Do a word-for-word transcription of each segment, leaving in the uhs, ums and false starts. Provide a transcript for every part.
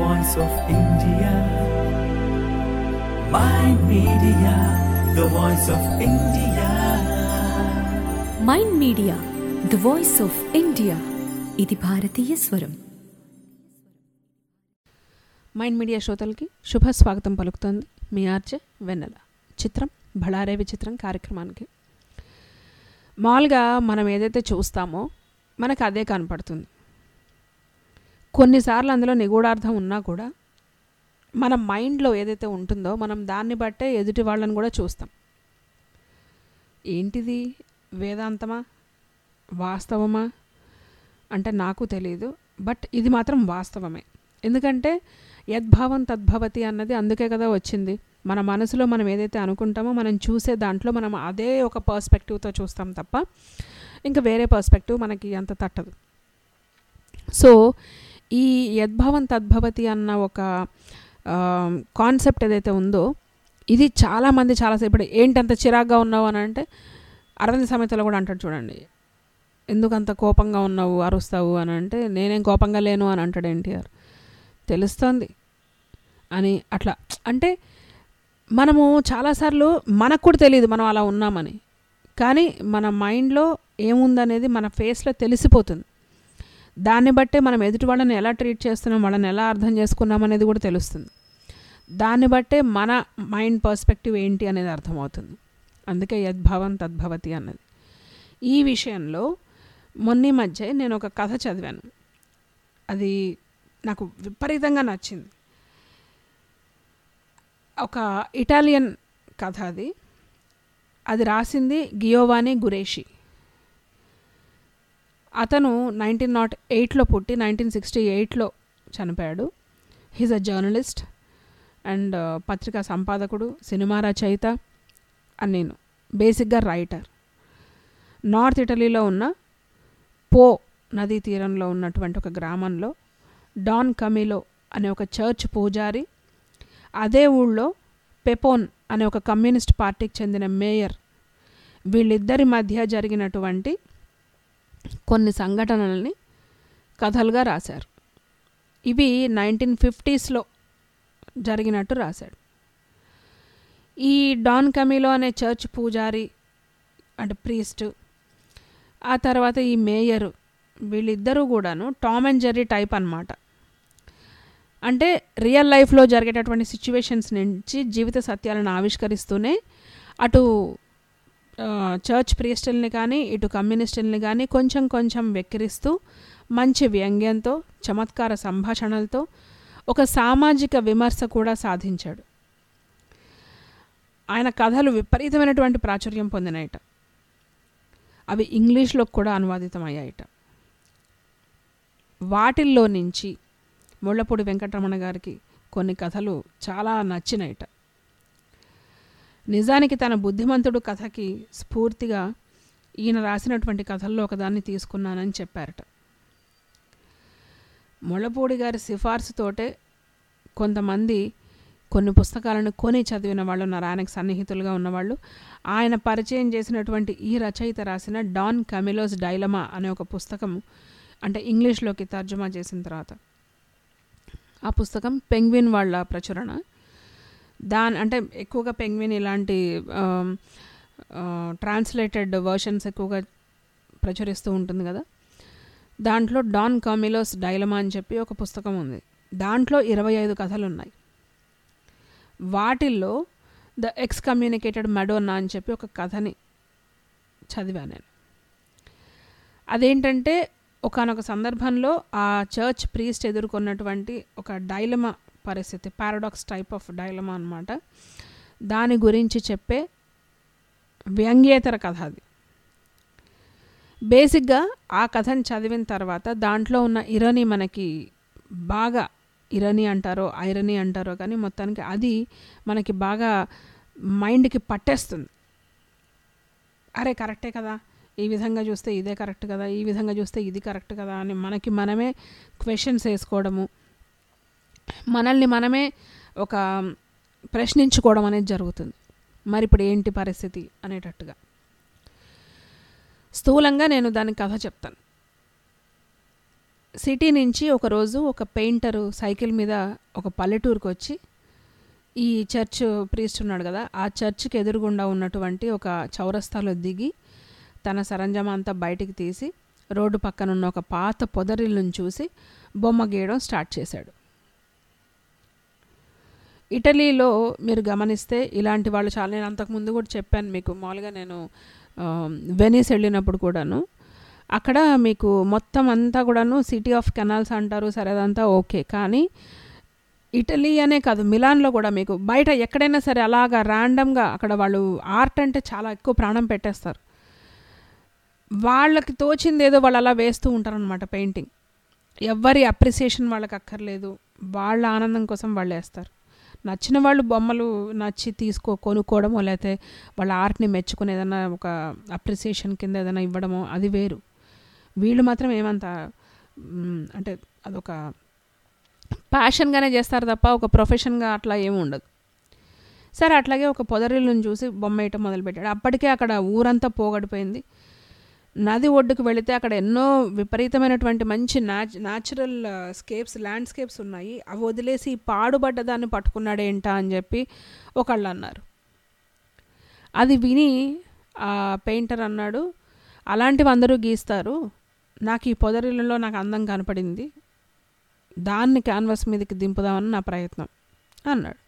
voice of India. Mind Media, the voice of India. Mind Media the voice of India. ఇది భారతీయ స్వరం. Mind media శ్రోతలకి శుభ స్వాగతం పలుకుతోంది మీ ఆర్జే వెన్నెల. చిత్రం బళారే విచిత్రం కార్యక్రమానికి. మామూలుగా మనం ఏదైతే చూస్తామో మనకు అదే కనపడుతుంది. కొన్నిసార్లు అందులో నిగూఢార్థం ఉన్నా కూడా మన మైండ్లో ఏదైతే ఉంటుందో మనం దాన్ని బట్టే ఎదుటి వాళ్ళని కూడా చూస్తాం. ఏంటిది వేదాంతమా వాస్తవమా అంటే నాకు తెలియదు, బట్ ఇది మాత్రం వాస్తవమే. ఎందుకంటే యద్భావం తద్భవతి అన్నది అందుకే కదా వచ్చింది. మన మనసులో మనం ఏదైతే అనుకుంటామో మనం చూసే దాంట్లో మనం అదే ఒక పర్స్పెక్టివ్తో చూస్తాం తప్ప ఇంకా వేరే పర్స్పెక్టివ్ మనకి అంత తట్టదు. సో ఈ యద్భావం తద్భవతి అన్న ఒక కాన్సెప్ట్ ఏదైతే ఉందో ఇది చాలామంది చాలాసేపు ఏంటంత చిరాగ్గా ఉన్నావు అని అంటే అరవింద సమేతలో కూడా అంటాడు చూడండి, ఎందుకంత కోపంగా ఉన్నావు అరుస్తావు అని అంటే నేనేం కోపంగా లేను అని అంటాడు ఎన్టీఆర్. తెలుస్తోంది అని అట్లా అంటే మనము చాలాసార్లు మనకు కూడా తెలియదు మనం అలా ఉన్నామని, కానీ మన మైండ్లో ఏముందనేది మన ఫేస్లో తెలిసిపోతుంది. దాన్ని బట్టే మనం ఎదుటి వాళ్ళని ఎలా ట్రీట్ చేస్తున్నాం, వాళ్ళని ఎలా అర్థం చేసుకున్నాం అనేది కూడా తెలుస్తుంది. దాన్ని బట్టే మన మైండ్ పర్స్పెక్టివ్ ఏంటి అనేది అర్థమవుతుంది. అందుకే యద్భావం తద్భవతి అన్నది. ఈ విషయంలో మొన్న మధ్య నేను ఒక కథ చదివాను, అది నాకు విపరీతంగా నచ్చింది. ఒక ఇటాలియన్ కథ అది. అది రాసింది గియోవానీ గురేషి. అతను నైన్టీన్ నాట్ ఎయిట్లో పుట్టి నైన్టీన్ సిక్స్టీ ఎయిట్లో చనిపోయాడు. హీజ్ అ జర్నలిస్ట్ అండ్ పత్రికా సంపాదకుడు, సినిమా రచయిత అని నేను బేసిక్గా రైటర్. నార్త్ ఇటలీలో ఉన్న పో నదీ తీరంలో ఉన్నటువంటి ఒక గ్రామంలో డాన్ కమిలో అనే ఒక చర్చ్ పూజారి, అదే ఊళ్ళో పెపోన్ అనే ఒక కమ్యూనిస్ట్ పార్టీకి చెందిన మేయర్, వీళ్ళిద్దరి మధ్య జరిగినటువంటి కొన్ని సంఘటనల్ని కథలుగా రాశారు. ఇవి నైన్టీన్ ఫిఫ్టీస్లో జరిగినట్టు రాశాడు. ఈ డాన్ కమిలో అనే చర్చ్ పూజారి అంటే ప్రీస్ట్, ఆ తర్వాత ఈ మేయరు, వీళ్ళిద్దరూ కూడాను టామ్ అండ్ జెర్రీ టైప్ అన్నమాట. అంటే రియల్ లైఫ్లో జరిగేటటువంటి సిచ్యువేషన్స్ నుంచి జీవిత సత్యాలను ఆవిష్కరిస్తూనే అటు చర్చ్ ప్రీస్టుల్ని కానీ ఇటు కమ్యూనిస్టుల్ని కానీ కొంచెం కొంచెం వెక్కిరిస్తూ మంచి వ్యంగ్యంతో చమత్కార సంభాషణలతో ఒక సామాజిక విమర్శ కూడా సాధించాడు. ఆయన కథలు విపరీతమైనటువంటి ప్రాచుర్యం పొందినాయట. అవి ఇంగ్లీష్లో కూడా అనువాదితమయ్యాయట. వాటిల్లో నుంచి ముళ్ళపూడి వెంకటరమణ గారికి కొన్ని కథలు చాలా నచ్చినాయట. నిజానికి తన బుద్ధిమంతుడు కథకి స్ఫూర్తిగా ఈయన రాసినటువంటి కథల్లో ఒకదాన్ని తీసుకున్నానని చెప్పారట. ముళ్ళపూడి గారి సిఫార్సుతోటే కొంతమంది కొన్ని పుస్తకాలను కొని చదివిన వాళ్ళు ఉన్నారు, ఆయనకు సన్నిహితులుగా ఉన్నవాళ్ళు. ఆయన పరిచయం చేసినటువంటి ఈ రచయిత రాసిన డాన్ కమిలోస్ డైలమా అనే ఒక పుస్తకం అంటే ఇంగ్లీష్లోకి తర్జుమా చేసిన తర్వాత ఆ పుస్తకం పెంగ్విన్ వాళ్ళ ప్రచురణ. దాని అంటే ఎక్కువగా పెంగ్విన్ ఇలాంటి ట్రాన్స్లేటెడ్ వర్షన్స్ ఎక్కువగా ప్రచురిస్తూ ఉంటుంది కదా. దాంట్లో డాన్ కమిలోస్ డైలమా అని చెప్పి ఒక పుస్తకం ఉంది. దాంట్లో ఇరవై ఐదు కథలు ఉన్నాయి. వాటిల్లో ద ఎక్స్ కమ్యూనికేటెడ్ మెడోనా అని చెప్పి ఒక కథని చదివాను నేను. అదేంటంటే ఒకానొక సందర్భంలో ఆ చర్చ్ ప్రీస్ట్ ఎదుర్కొన్నటువంటి ఒక డైలమా పరిస్థితి, పారాడాక్స్ టైప్ ఆఫ్ డైలమా అన్నమాట. దాని గురించి చెప్పే వ్యంగ్యేతర కథ అది. బేసిక్గా ఆ కథని చదివిన తర్వాత దాంట్లో ఉన్న ఇరనీ మనకి బాగా, ఇరనీ అంటారో ఐరనీ అంటారో కానీ మొత్తానికి అది మనకి బాగా మైండ్కి పట్టేస్తుంది. అరే కరెక్టే కదా, ఈ విధంగా చూస్తే ఇదే కరెక్ట్ కదా, ఈ విధంగా చూస్తే ఇది కరెక్ట్ కదా అని మనకి మనమే క్వశ్చన్స్ వేసుకోవడము, మనల్ని మనమే ఒక ప్రశ్నించుకోవడం అనేది జరుగుతుంది. మరి ఇప్పుడు ఏంటి పరిస్థితి అనేటట్టుగా. స్థూలంగా నేను దాని కథ చెప్తాను. సిటీ నుంచి ఒకరోజు ఒక పెయింటరు సైకిల్ మీద ఒక పల్లెటూరుకు వచ్చి ఈ చర్చ్ ప్రీస్ట్ ఉన్నాడు కదా, ఆ చర్చ్కి ఎదురుగుండా ఉన్నటువంటి ఒక చౌరస్తాలో దిగి తన సరంజామా అంతా బయటికి తీసి రోడ్డు పక్కన ఉన్న ఒక పాత పొదరిల్లును చూసి బొమ్మ గీయడం స్టార్ట్ చేశాడు. ఇటలీలో మీరు గమనిస్తే ఇలాంటి వాళ్ళు చాలా, నేను అంతకుముందు కూడా చెప్పాను మీకు, మామూలుగా నేను వెనీస్ వెళ్ళినప్పుడు కూడాను అక్కడ మీకు మొత్తం అంతా కూడాను సిటీ ఆఫ్ కెనాల్స్ అంటారు, సరే అదంతా ఓకే. కానీ ఇటలీ అనే కాదు, మిలాన్లో కూడా మీకు బయట ఎక్కడైనా సరే అలాగా ర్యాండమ్గా అక్కడ వాళ్ళు ఆర్ట్ అంటే చాలా ఎక్కువ ప్రాణం పెట్టేస్తారు. వాళ్ళకి తోచింది ఏదో వాళ్ళు అలా వేస్తూ ఉంటారనమాట పెయింటింగ్. ఎవ్వరి అప్రిసియేషన్ వాళ్ళకి అక్కర్లేదు, వాళ్ళ ఆనందం కోసం వాళ్ళు వేస్తారు. నచ్చిన వాళ్ళు బొమ్మలు నచ్చి తీసుకో కొనుక్కోవడమో లేకపోతే వాళ్ళ ఆర్ట్ని మెచ్చుకుని ఏదైనా ఒక అప్రిసియేషన్ కింద ఏదైనా ఇవ్వడమో అది వేరు. వీళ్ళు మాత్రం ఏమంతా అంటే అదొక ప్యాషన్గానే చేస్తారు తప్ప ఒక ప్రొఫెషన్గా అట్లా ఏమి ఉండదు. సరే అట్లాగే ఒక పొదరిల్లుని చూసి బొమ్మ వేయటం మొదలుపెట్టాడు. అప్పటికే అక్కడ ఊరంతా పోగడిపోయింది. నది ఒడ్డుకు వెళితే అక్కడ ఎన్నో విపరీతమైనటువంటి మంచి న్యాచ్ న్యాచురల్ స్కేప్స్ ల్యాండ్స్కేప్స్ ఉన్నాయి. అవి వదిలేసి పాడుబడ్డ దాన్ని పట్టుకున్నాడేంటా అని చెప్పి ఒకళ్ళు అన్నారు. అది విని ఆ పెయింటర్ అన్నాడు, అలాంటివి అందరూ గీస్తారు, నాకు ఈ పొదరిల్లులో నాకు అందం కనపడింది, దాన్ని క్యాన్వాస్ మీదకి దింపుదామని నా ప్రయత్నం అన్నాడు.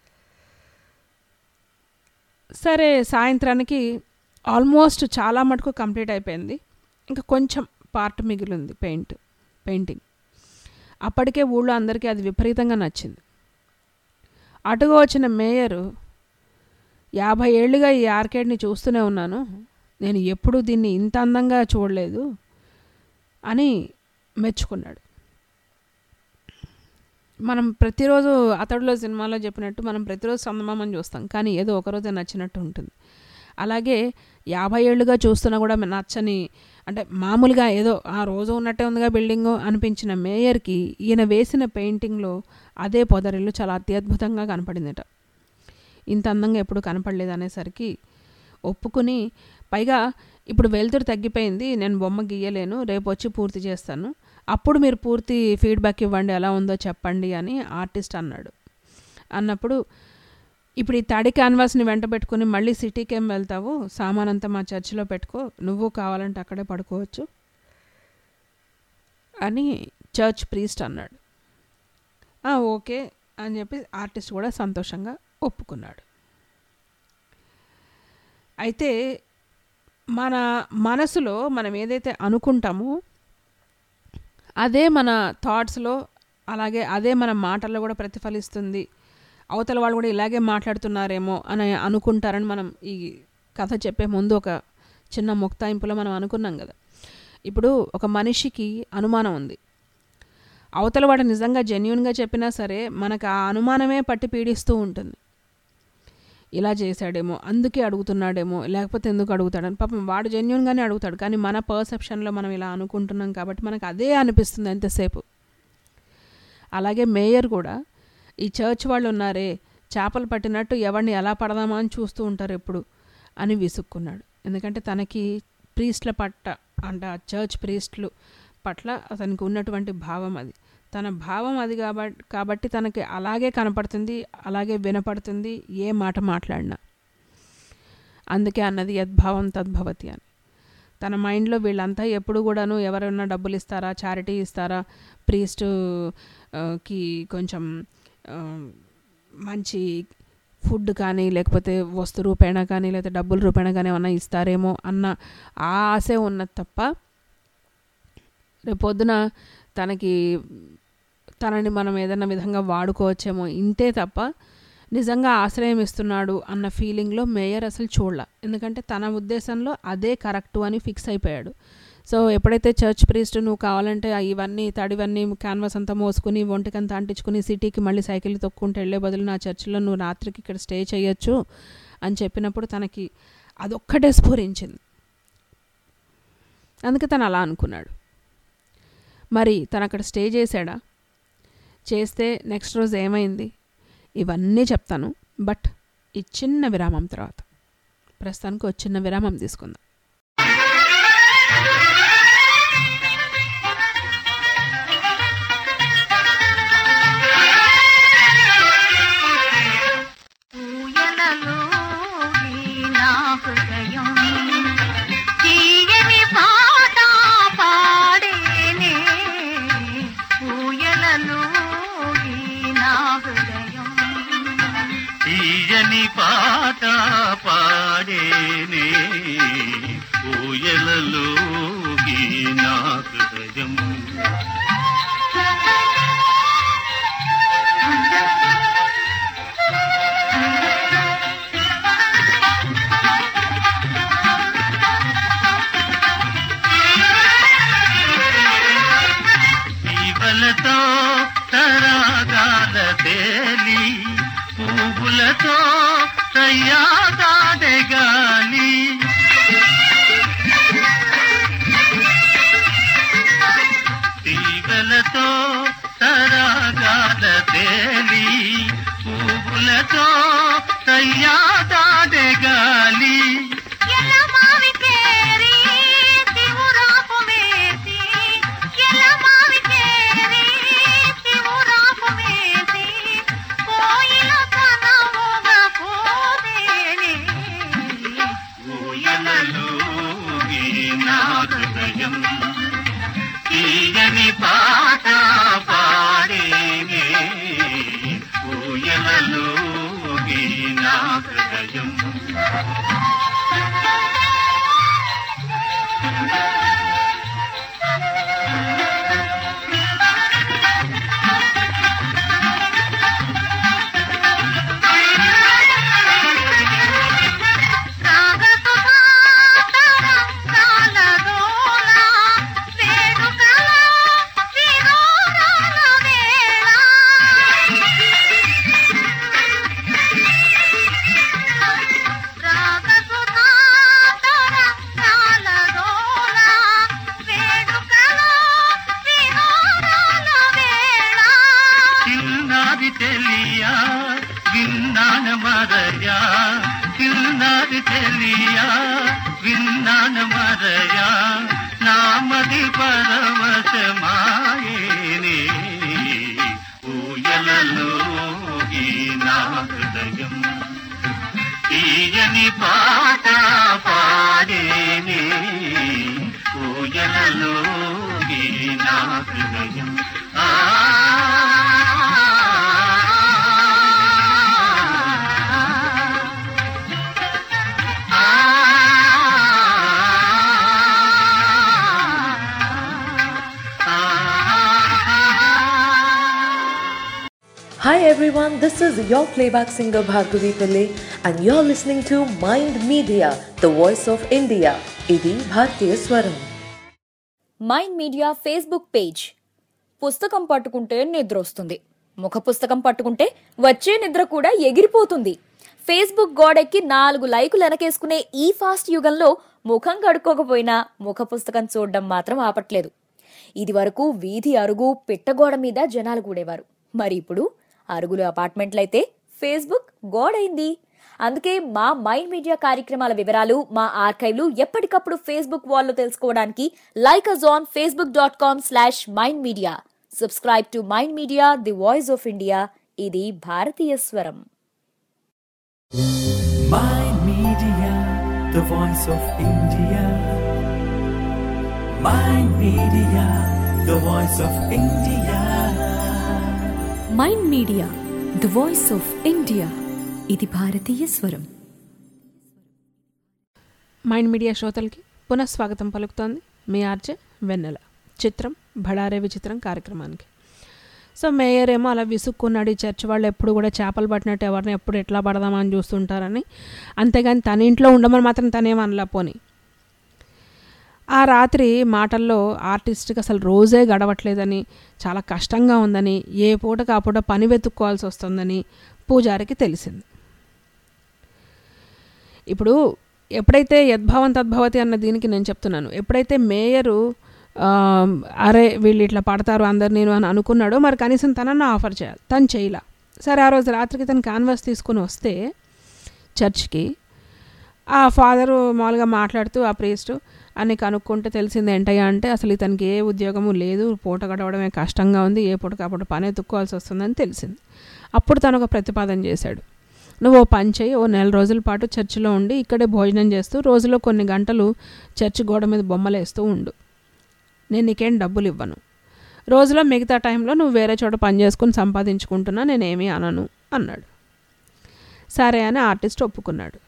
సరే సాయంత్రానికి ఆల్మోస్ట్ చాలా మటుకు కంప్లీట్ అయిపోయింది. ఇంకా కొంచెం పార్ట్ మిగిలింది పెయింట్ పెయింటింగ్. అప్పటికే ఊళ్ళో అందరికీ అది విపరీతంగా నచ్చింది. అటుగా వచ్చిన మేయరు, యాభై ఏళ్ళుగా ఈ ఆర్కేడ్ని చూస్తూనే ఉన్నాను, నేను ఎప్పుడూ దీన్ని ఇంత అందంగా చూడలేదు అని మెచ్చుకున్నాడు. మనం ప్రతిరోజు అతడిలో సినిమాలో చెప్పినట్టు మనం ప్రతిరోజు చందమామని చూస్తాం, కానీ ఏదో ఒకరోజే నచ్చినట్టు ఉంటుంది. అలాగే యాభై ఏళ్ళుగా చూస్తున్నా కూడా నచ్చని, అంటే మామూలుగా ఏదో ఆ రోజు ఉన్నట్టే ఉందిగా బిల్డింగు అనిపించిన మేయర్కి ఈయన వేసిన పెయింటింగ్లో అదే పొదరిల్లు చాలా అత్యద్భుతంగా కనపడిందట. ఇంత అందంగా ఎప్పుడు కనపడలేదు అనేసరికి ఒప్పుకుని, పైగా ఇప్పుడు వెలుతురు తగ్గిపోయింది, నేను బొమ్మ గీయలేను, రేపు వచ్చి పూర్తి చేస్తాను, అప్పుడు మీరు పూర్తి ఫీడ్బ్యాక్ ఇవ్వండి, ఎలా ఉందో చెప్పండి అని ఆర్టిస్ట్ అన్నాడు. అన్నప్పుడు ఇప్పుడు ఈ తడి క్యాన్వాస్ని వెంట పెట్టుకుని మళ్ళీ సిటీకి ఏం వెళ్తావు, సామాన్ అంతా మా చర్చిలో పెట్టుకో, నువ్వు కావాలంటే అక్కడే పడుకోవచ్చు అని చర్చ్ ప్రీస్ట్ అన్నాడు. ఓకే అని చెప్పి ఆర్టిస్ట్ కూడా సంతోషంగా ఒప్పుకున్నాడు. అయితే మన మనసులో మనం ఏదైతే అనుకుంటామో అదే మన థాట్స్లో, అలాగే అదే మన మాటల్లో కూడా ప్రతిఫలిస్తుంది. అవతల వాళ్ళు కూడా ఇలాగే మాట్లాడుతున్నారేమో అని అనుకుంటారని మనం ఈ కథ చెప్పే ముందు ఒక చిన్న ముక్తాయింపులో మనం అనుకున్నాం కదా. ఇప్పుడు ఒక మనిషికి అనుమానం ఉంది, అవతల వాడు నిజంగా జెన్యూన్గా చెప్పినా సరే మనకు ఆ అనుమానమే పట్టి పీడిస్తూ ఉంటుంది. ఇలా చేశాడేమో, అందుకే అడుగుతున్నాడేమో, లేకపోతే ఎందుకు అడుగుతాడని. పాపం వాడు జెన్యూన్గానే అడుగుతాడు, కానీ మన పర్సెప్షన్లో మనం ఇలా అనుకుంటున్నాం కాబట్టి మనకు అదే అనిపిస్తుంది ఎంతసేపు. అలాగే మేయర్ కూడా ఈ చర్చ్ వాళ్ళు ఉన్నారే, చేపలు పట్టినట్టు ఎవరిని ఎలా పడదామా అని చూస్తూ ఉంటారు ఎప్పుడు అని విసుక్కున్నాడు. ఎందుకంటే తనకి ప్రీస్ట్ల పట్ల, అంటే ఆ చర్చ్ ప్రీస్ట్లు పట్ల అతనికి ఉన్నటువంటి భావం అది, తన భావం అది కాబట్టి కాబట్టి తనకి అలాగే కనపడుతుంది, అలాగే వినపడుతుంది ఏ మాట మాట్లాడినా. అందుకే అన్నది యద్భావం తద్భవతి అని. తన మైండ్లో వీళ్ళంతా ఎప్పుడు కూడాను ఎవరైనా డబ్బులు ఇస్తారా, చారిటీ ఇస్తారా, ప్రీస్టుకి కొంచెం మంచి ఫుడ్ కానీ లేకపోతే వస్తు రూపేణ కానీ లేకపోతే డబ్బుల రూపేణ కానీ ఏమన్నా ఇస్తారేమో అన్న ఆ ఆశే ఉన్నది తప్ప, రేపొద్దున తనకి తనని మనం ఏదైనా విధంగా వాడుకోవచ్చేమో ఇంతే తప్ప నిజంగా ఆశ్రయం ఇస్తున్నాడు అన్న ఫీలింగ్లో మేయర్ అసలు చూడలే. ఎందుకంటే తన ఉద్దేశంలో అదే కరెక్టు అని ఫిక్స్ అయిపోయాడు. సో ఎప్పుడైతే చర్చ్ ప్రీస్ట్ నువ్వు కావాలంటే ఇవన్నీ తడివన్నీ క్యాన్వాస్ అంతా మోసుకుని ఒంటికంతా అంటించుకుని సిటీకి మళ్ళీ సైకిల్ తొక్కుంటూ వెళ్ళే బదులు నా చర్చిలో నువ్వు రాత్రికి ఇక్కడ స్టే చేయొచ్చు అని చెప్పినప్పుడు తనకి అదొక్కటే స్ఫురించింది. అందుకే తను అలా అనుకున్నాడు. మరి తను అక్కడ స్టే చేశాడా, చేస్తే నెక్స్ట్ రోజు ఏమైంది, ఇవన్నీ చెప్తాను. బట్ ఈ చిన్న విరామం తర్వాత, ప్రస్తుతానికి ఒక చిన్న విరామం తీసుకుందాం. తీయని పాట పాడేనే ఊయలలోకి నా హృదయం. జీవలతో తరాగాల తేలి పువ్వులతో తయ్యాదాడే గాలి తీగలతో తరాగాల తేలి పువ్వులతో తయ్యాదాడే గాలి తీయని పాట పాడేనే ఊయలలోకి నా హృదయం. తెలియా విన్నాన మరయా చిన్నారి తెలియా విన్నాన మరయా నామది పరవశమాయేనే ఊయలలోకి నా హృదయం. తీయని పాట పాడేనే ఊయలలోకి నా హృదయం. ఆ Hi everyone, this is your playback singer Bhargavi Pillai and you're listening to Mind Media, the voice of India. Idi Bharatiya Swaram. Mind Media Facebook page. పుస్తకం పట్టుకుంటే నిద్ర వస్తుంది, ముఖ పుస్తకం పట్టుకుంటే వచ్చే నిద్ర కూడా ఎగిరిపోతుంది. ఫేస్బుక్ గోడెక్కి నాలుగు లైకులు వెనకేసుకునే ఈ ఫాస్ట్ యుగంలో ముఖం కడుక్కోకపోయినా ముఖ పుస్తకం చూడడం మాత్రం ఆపట్లేదు. ఇది వరకు వీధి అరుగు పిట్టగోడ మీద జనాలు కూడేవారు, మరి ఇప్పుడు అరుగులు అపార్ట్మెంట్లయితే ఫేస్బుక్ గోడైంది. అందుకే మా మైండ్ మీడియా కార్యక్రమాల వివరాలు, మా ఆర్కైవ్లు ఎప్పటికప్పుడు ఫేస్బుక్ వాల్లో తెలుసుకోవడానికి like us on Facebook dot com slash Mind Media. Subscribe to Mind media, the voice of India. ఇది భారతీయ స్వరం. Mind Media, the voice of India. Mind Media, the voice of India. Mind media the voice of India. ఇది భారతీయ స్వరం. Mind media శ్రోతలకి పునఃస్వాగతం పలుకుతోంది మీ RJ వెన్నెల. చిత్రం భడారే విచిత్రం కార్యక్రమానికి. సో మేయర్ ఏమో అలా విసుక్కున్నాడు, ఈ చర్చ్ వాళ్ళు ఎప్పుడు కూడా చేపలు పట్టినట్టు ఎవరిని ఎప్పుడు ఎట్లా పడదామని చూస్తుంటారని. అంతేగాని తన ఇంట్లో ఉండమని మాత్రం తనేమనలా. పోని ఆ రాత్రి మాటల్లో ఆర్టిస్ట్కి అసలు రోజే గడవట్లేదని, చాలా కష్టంగా ఉందని, ఏ పూటకు ఆ పూట పని వెతుక్కోవాల్సి వస్తుందని పూజారికి తెలిసింది. ఇప్పుడు ఎప్పుడైతే యద్భావం తద్భవతి అన్న దీనికి నేను చెప్తున్నాను, ఎప్పుడైతే మేయరు అరే వీళ్ళు ఇట్లా పడతారు అందరు నేను అని అనుకున్నాడో, మరి కనీసం తనన్న ఆఫర్ చేయాలి, తను చేయలా. సరే ఆ రోజు రాత్రికి తను క్యాన్వాస్ తీసుకుని వస్తే చర్చ్కి ఆ ఫాదరు మామూలుగా మాట్లాడుతూ ఆ ప్రీస్టు అని కనుక్కుంటే తెలిసింది ఏంటయ్యా అంటే, అసలు ఇతనికి ఏ ఉద్యోగము లేదు, పూట గడవడమే కష్టంగా ఉంది, ఏ పూటకు అప్పుడు పని ఎత్తుక్కోవాల్సి వస్తుందని తెలిసింది. అప్పుడు తను ఒక ప్రతిపాదన చేశాడు, నువ్వు ఓ పని చేయి, ఓ నెల రోజుల పాటు చర్చిలో ఉండి ఇక్కడే భోజనం చేస్తూ రోజులో కొన్ని గంటలు చర్చి గోడ మీద బొమ్మలు వేస్తూ ఉండు, నేను నీకేం డబ్బులు ఇవ్వను, రోజులో మిగతా టైంలో నువ్వు వేరే చోట పని చేసుకుని సంపాదించుకుంటున్నా, నేనేమీ అనను అన్నాడు. సరే అని ఆర్టిస్ట్ ఒప్పుకున్నాడు.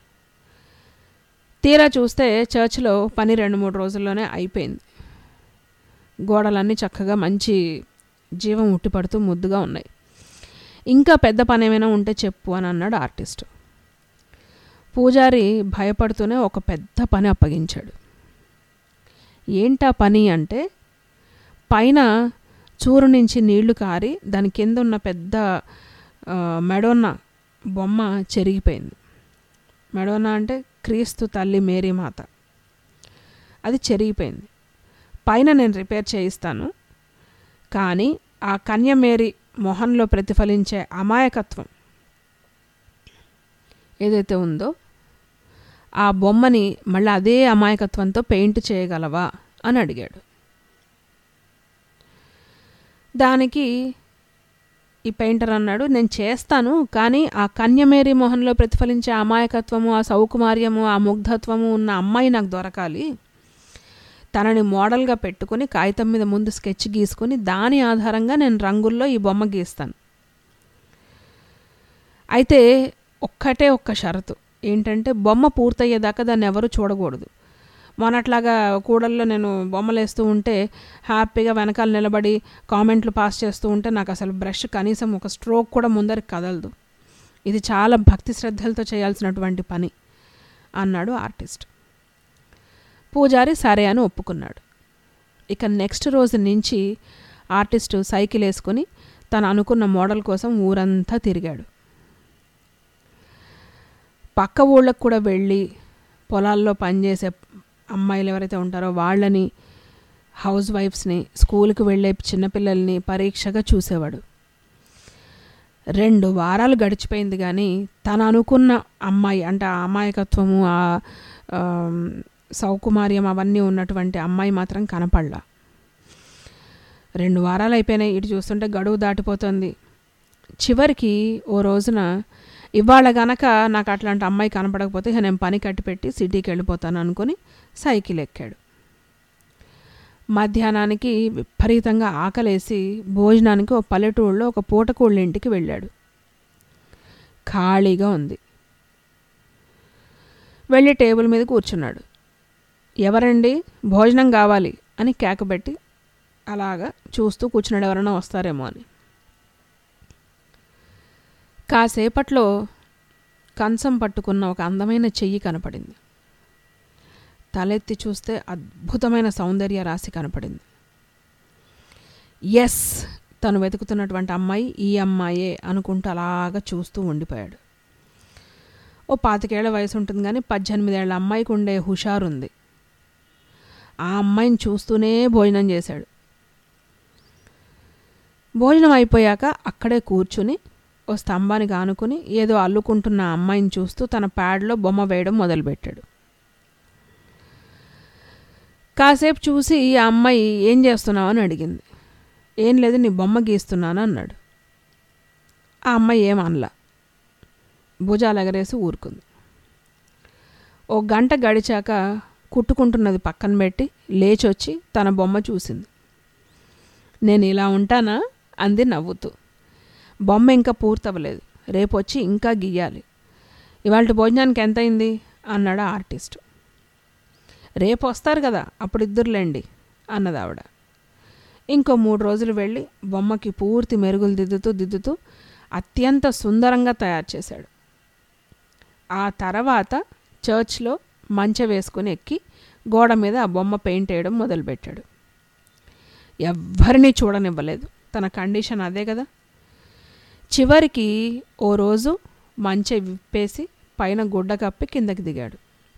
తీరా చూస్తే చర్చ్లో పని రెండు మూడు రోజుల్లోనే అయిపోయింది. గోడలన్నీ చక్కగా మంచి జీవం ఉట్టిపడుతూ ముద్దుగా ఉన్నాయి. ఇంకా పెద్ద పని ఏమైనా ఉంటే చెప్పు అని అన్నాడు ఆర్టిస్ట్. పూజారి భయపడుతూనే ఒక పెద్ద పని అప్పగించాడు. ఏంటా పని అంటే, పైన చూరు నుంచి నీళ్లు కారి దాని కింద ఉన్న పెద్ద మెడోన్నా బొమ్మ చెరిగిపోయింది. మెడోన్నా అంటే క్రీస్తు తల్లి మేరీ మాత. అది చెరిగిపోయింది. పైన నేను రిపేర్ చేయిస్తాను, కానీ ఆ కన్య మేరీ మొహంలో ప్రతిఫలించే అమాయకత్వం ఏదైతే ఉందో ఆ బొమ్మని మళ్ళీ అదే అమాయకత్వంతో పెయింట్ చేయగలవా అని అడిగాడు. దానికి ఈ పెయింటర్ అన్నాడు, నేను చేస్తాను, కానీ ఆ కన్యమేరీ మొహంలో ప్రతిఫలించే అమాయకత్వము, ఆ సౌకుమార్యము, ఆ ముగ్ధత్వము ఉన్న అమ్మాయి నాకు దొరకాలి. తనని మోడల్గా పెట్టుకుని కాగితం మీద ముందు స్కెచ్ గీసుకుని దాని ఆధారంగా నేను రంగుల్లో ఈ బొమ్మ గీస్తాను. అయితే ఒక్కటే ఒక్క షరతు ఏంటంటే, బొమ్మ పూర్తయ్యేదాకా దాన్ని ఎవరు చూడకూడదు. మొన్నట్లాగా కూడల్లో నేను బొమ్మలు వేస్తూ ఉంటే హ్యాపీగా వెనకాల నిలబడి కామెంట్లు పాస్ చేస్తూ ఉంటే నాకు అసలు బ్రష్ కనీసం ఒక స్ట్రోక్ కూడా ముందరికి కదలదు. ఇది చాలా భక్తి శ్రద్ధలతో చేయాల్సినటువంటి పని అన్నాడు ఆర్టిస్ట్. పూజారి సరే అని ఒప్పుకున్నాడు. ఇక నెక్స్ట్ రోజు నుంచి ఆర్టిస్టు సైకిల్ వేసుకుని తను అనుకున్న మోడల్ కోసం ఊరంతా తిరిగాడు. పక్క ఊళ్ళకు కూడా వెళ్ళి పొలాల్లో పనిచేసే అమ్మాయిలు ఎవరైతే ఉంటారో వాళ్ళని, హౌస్ వైఫ్స్ని, స్కూల్కి వెళ్ళే చిన్నపిల్లల్ని పరీక్షగా చూసేవాడు. రెండు వారాలు గడిచిపోయింది, కానీ తను అనుకున్న అమ్మాయి అంటే ఆ అమాయకత్వము, ఆ సౌకుమార్యం అవన్నీ ఉన్నటువంటి అమ్మాయి మాత్రం కనపడలా. రెండు వారాలు అయిపోయినాయి. ఇటు చూస్తుంటే గడువు దాటిపోతుంది. చివరికి ఓ రోజున, ఇవాళ గనక నాకు అట్లాంటి అమ్మాయి కనపడకపోతే నేను పని కట్టిపెట్టి సిటీకి వెళ్ళిపోతాను అనుకుని సైకిల్ ఎక్కాడు. మధ్యాహ్నానికి విపరీతంగా ఆకలేసి భోజనానికి ఓ పల్లెటూళ్ళలో ఒక పూటకోళ్ళ ఇంటికి వెళ్ళాడు. ఖాళీగా ఉంది. వెళ్ళి టేబుల్ మీద కూర్చున్నాడు. ఎవరండి, భోజనం కావాలి అని కేకబెట్టి అలాగా చూస్తూ కూర్చున్నాడు, ఎవరైనా వస్తారేమో అని. కాసేపట్లో కంచం పట్టుకున్న ఒక అందమైన చెయ్యి కనపడింది. తలెత్తి చూస్తే అద్భుతమైన సౌందర్య రాశి కనపడింది. ఎస్, తను వెతుకుతున్నటువంటి అమ్మాయి ఈ అమ్మాయే అనుకుంటూ అలాగా చూస్తూ ఉండిపోయాడు. ఓ పాతికేళ్ల వయసు ఉంటుంది, కానీ పద్దెనిమిదేళ్ల అమ్మాయికి ఉండే హుషారుంది. ఆ అమ్మాయిని చూస్తూనే భోజనం చేశాడు. భోజనం అయిపోయాక అక్కడే కూర్చుని ఓ స్తంభానికి ఆనుకుని ఏదో అల్లుకుంటున్న అమ్మాయిని చూస్తూ తన ప్యాడ్లో బొమ్మ వేయడం మొదలుపెట్టాడు. కాసేపు చూసి ఆ అమ్మాయి ఏం చేస్తున్నావు అని అడిగింది. ఏం లేదు, నీ బొమ్మ గీస్తున్నాను అన్నాడు. ఆ అమ్మాయి ఏమనలా, భుజాలు ఎగరేసి ఊరుకుంది. ఓ గంట గడిచాక కుట్టుకుంటున్నది పక్కన పెట్టి లేచొచ్చి తన బొమ్మ చూసింది. నేను ఇలా ఉంటానా అంది నవ్వుతూ. బొమ్మ ఇంకా పూర్తవ్వలేదు, రేపు వచ్చి ఇంకా గీయాలి. ఇవాళ భోజనానికి ఎంతైంది అన్నాడు ఆర్టిస్ట్. రేపు వస్తారు కదా, అప్పుడు ఇద్దరులేండి అన్నది ఆవిడ. ఇంకో మూడు రోజులు వెళ్ళి బొమ్మకి పూర్తి మెరుగులు దిద్దుతూ దిద్దుతూ అత్యంత సుందరంగా తయారు చేశాడు. ఆ తర్వాత చర్చ్లో మంచె వేసుకుని ఎక్కి గోడ మీద ఆ బొమ్మ పెయింట్ వేయడం మొదలుపెట్టాడు. ఎవ్వరినీ చూడనివ్వలేదు, తన కండిషన్ అదే కదా. చివరికి ఓ రోజు మంచె విప్పేసి పైన గుడ్డ కప్పి కిందకి దిగాడు.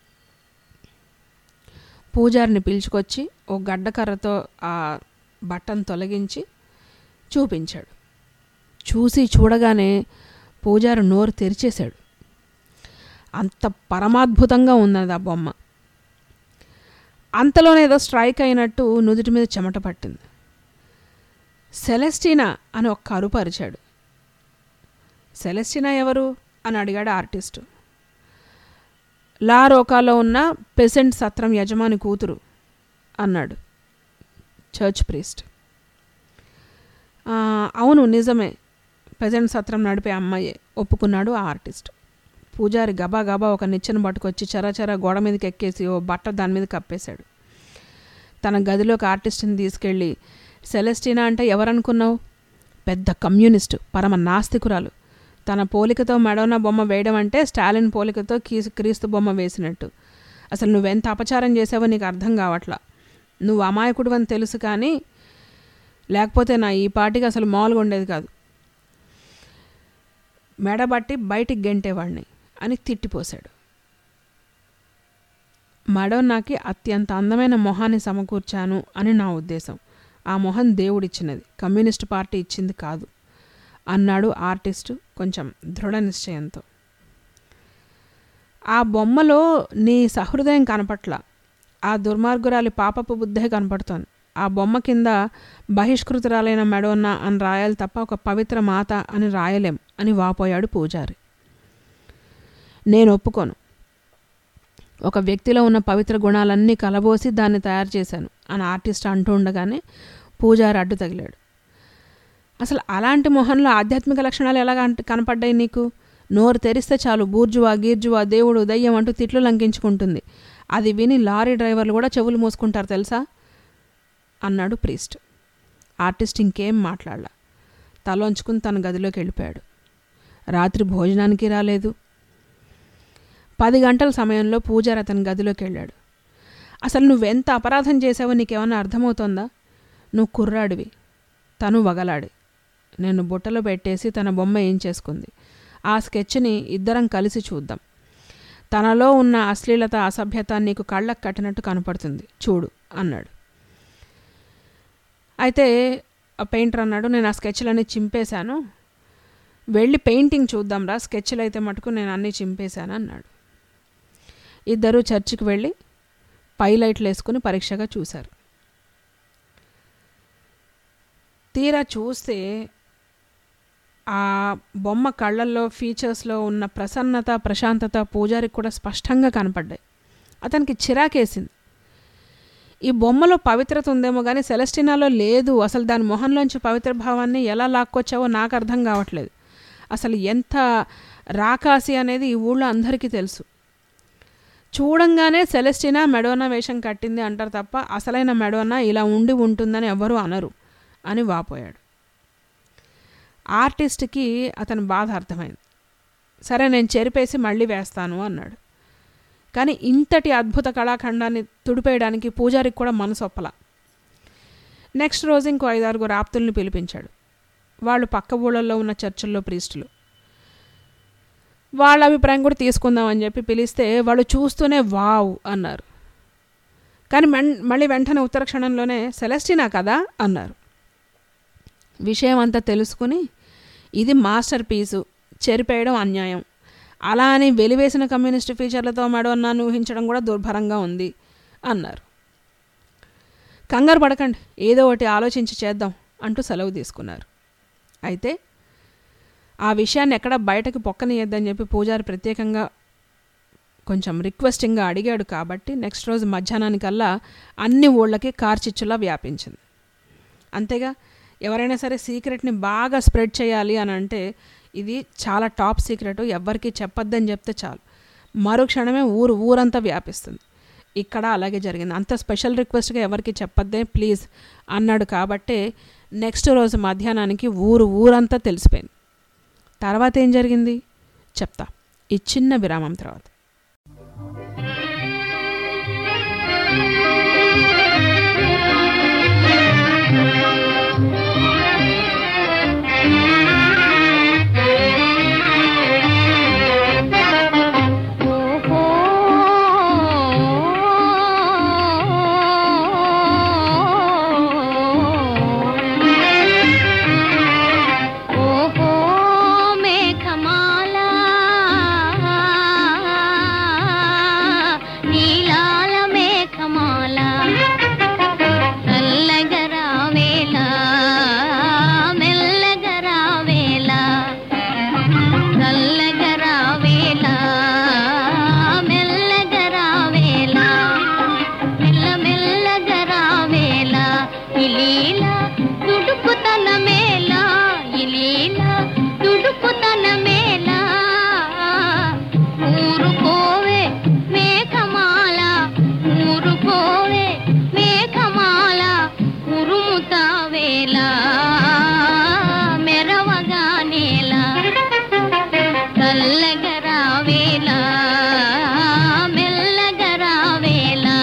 పూజారిని పిలుచుకొచ్చి ఓ గడ్డకర్రతో ఆ బట్టను తొలగించి చూపించాడు. చూసి చూడగానే పూజారి నోరు తెరిచేశాడు. అంత పరమాద్భుతంగా ఉన్నది ఆ బొమ్మ. అంతలోనే ఏదో స్ట్రైక్ అయినట్టు నుదుటి మీద చెమట పట్టింది. సెలెస్టినా అని ఒక్క అరుపు అరిచాడు. సెలెస్టినా ఎవరు అని అడిగాడు ఆర్టిస్టు. లా రోకాలో ఉన్న పెసెంట్ సత్రం యజమాని కూతురు అన్నాడు చర్చ్ ప్రీస్ట్. అవును నిజమే, పెజెంట్ సత్రం నడిపే అమ్మాయే ఒప్పుకున్నాడు ఆ ఆర్టిస్ట్. పూజారి గబా గబా ఒక నిచ్చెన పట్టుకొచ్చి చరచర గోడ మీదకి ఎక్కేసి ఓ బట్ట దాని మీద కప్పేశాడు. తన గదిలోకి ఆర్టిస్ట్ని తీసుకెళ్ళి, సెలెస్టినా అంటే ఎవరనుకున్నావు? పెద్ద కమ్యూనిస్టు, పరమ నాస్తికురాలు. తన పోలికతో మెడోనా బొమ్మ వేయడం అంటే స్టాలిన్ పోలికతో కీసు క్రీస్తు బొమ్మ వేసినట్టు. అసలు నువ్వెంత అపచారం చేసావో నీకు అర్థం కావట్లా. నువ్వు అమాయకుడు అని తెలుసు, కానీ లేకపోతే నా ఈ పాటికి అసలు మామూలుగా ఉండేది కాదు. మెడబట్టి బయటికి గెంటేవాడిని అని తిట్టిపోశాడు. మడోన్నాకి అత్యంత అందమైన మొహాన్ని సమకూర్చాను అని నా ఉద్దేశం. ఆ మొహం దేవుడిచ్చినది, కమ్యూనిస్టు పార్టీ ఇచ్చింది కాదు అన్నాడు ఆర్టిస్టు కొంచెం దృఢ నిశ్చయంతో. ఆ బొమ్మలో నీ సహృదయం కనపట్ల, ఆ దుర్మార్గురాలి పాపపు బుద్ధే కనపడుతోంది. ఆ బొమ్మ కింద బహిష్కృతురాలైన మెడోన్నా అని రాయాలి తప్ప ఒక పవిత్ర మాత అని రాయలేం అని వాపోయాడు పూజారి. నేను ఒప్పుకోను. ఒక వ్యక్తిలో ఉన్న పవిత్ర గుణాలన్నీ కలబోసి దాన్ని తయారు చేశాను అని ఆర్టిస్ట్ అంటూ ఉండగానే పూజారి అడ్డు తగిలాడు. అసలు అలాంటి మొహంలో ఆధ్యాత్మిక లక్షణాలు ఎలా కనపడ్డాయి నీకు? నోరు తెరిస్తే చాలు బూర్జువా గీర్జువా దేవుడు దయ్యం అంటూ తిట్లు లంకించుకుంటుంది. అది విని లారీ డ్రైవర్లు కూడా చెవులు మూసుకుంటారు తెలుసా అన్నాడు ప్రీస్ట్. ఆర్టిస్ట్ ఇంకేం మాట్లాడలా, తలోంచుకుని తన గదిలోకి వెళ్ళిపోయాడు. రాత్రి భోజనానికి రాలేదు. పది గంటల సమయంలో పూజారి అతని గదిలోకి వెళ్ళాడు. అసలు నువ్వెంత అపరాధం చేసావో నీకేమన్నా అర్థమవుతోందా? నువ్వు కుర్రాడివి, తను వగలాడి. నేను బుట్టలో పెట్టేసి తన బొమ్మ ఏం చేసుకుంది. ఆ స్కెచ్ని ఇద్దరం కలిసి చూద్దాం. తనలో ఉన్న అశ్లీలత అసభ్యత నీకు కళ్ళకు కట్టినట్టు కనపడుతుంది చూడు అన్నాడు. అయితే ఆ పెయింటర్ అన్నాడు, నేను ఆ స్కెచ్లన్నీ చింపేశాను, వెళ్ళి పెయింటింగ్ చూద్దాం రా, స్కెచ్లు అయితే మటుకు నేను అన్నీ చింపేశాను అన్నాడు. ఇద్దరూ చర్చికి వెళ్ళి పైలైట్లు వేసుకుని పరీక్షగా చూశారు. తీరా చూస్తే ఆ బొమ్మ కళ్ళల్లో ఫీచర్స్లో ఉన్న ప్రసన్నత ప్రశాంతత పూజారికి కూడా స్పష్టంగా కనపడ్డాయి. అతనికి చిరాకేసింది. ఈ బొమ్మలో పవిత్రత ఉందేమో కానీ సెలెస్టినాలో లేదు. అసలు దాని మొహంలోంచి పవిత్ర భావాన్ని ఎలా లాక్కొచ్చావో నాకు అర్థం కావట్లేదు. అసలు ఎంత రాకాసి అనేది ఈ ఊళ్ళో అందరికీ తెలుసు. చూడంగానే సెలెస్టినా మెడోనా వేషం కట్టింది అంటారు తప్ప అసలైన మెడోనా ఇలా ఉండి ఉంటుందని ఎవరూ అనరు అని వాపోయాడు. ఆర్టిస్ట్కి అతని బాధ అర్థమైంది. సరే నేను చెరిపేసి మళ్ళీ వేస్తాను అన్నాడు. కానీ ఇంతటి అద్భుత కళాఖండాన్ని తుడిపేయడానికి పూజారికి కూడా మనసు ఒప్పల. నెక్స్ట్ రోజు ఇంకో ఐదారుగురు ఆప్తుల్ని పిలిపించాడు. వాళ్ళు పక్క ఊళ్ళల్లో ఉన్న చర్చిల్లో ప్రీస్టులు. వాళ్ళ అభిప్రాయం కూడా తీసుకుందామని చెప్పి పిలిస్తే వాళ్ళు చూస్తూనే వావ్ అన్నారు. కానీ మళ్ళీ వెంటనే ఉత్తర క్షణంలోనే సెలెస్టినా కదా అన్నారు. విషయం అంతా తెలుసుకుని ఇది మాస్టర్ పీసు, చెరిపేయడం అన్యాయం, అలా అని వెలివేసిన కమ్యూనిస్ట్ ఫీచర్లతో మెడోన్నాను ఊహించడం కూడా దుర్భరంగా ఉంది అన్నారు. కంగారు పడకండి, ఏదో ఒకటి ఆలోచించి చేద్దాం అంటూ సెలవు తీసుకున్నారు. అయితే ఆ విషయాన్ని ఎక్కడ బయటకు పొక్కనియద్దని చెప్పి పూజారి ప్రత్యేకంగా కొంచెం రిక్వెస్టింగ్గా అడిగాడు. కాబట్టి నెక్స్ట్ రోజు మధ్యాహ్నానికల్లా అన్ని ఊళ్ళకి కార్చిచ్చులా వ్యాపించింది. అంతేగా, ఎవరైనా సరే సీక్రెట్ని బాగా స్ప్రెడ్ చేయాలి అని అంటే ఇది చాలా టాప్ సీక్రెట్, ఎవ్వరికీ చెప్పొద్దని చెప్తే చాలు, మరో క్షణమే ఊరు ఊరంతా వ్యాపిస్తుంది. ఇక్కడ అలాగే జరిగింది. అంత స్పెషల్ రిక్వెస్ట్గా ఎవరికి చెప్పొద్దే ప్లీజ్ అన్నాడు. కాబట్టే నెక్స్ట్ రోజు మధ్యాహ్నానికి ఊరు ఊరంతా తెలిసిపోయింది. తర్వాత ఏం జరిగింది చెప్తా ఈ చిన్న విరామం తర్వాత. ఓహో మేఘమాల చల్లగరావేలా మెల్లగరావేలా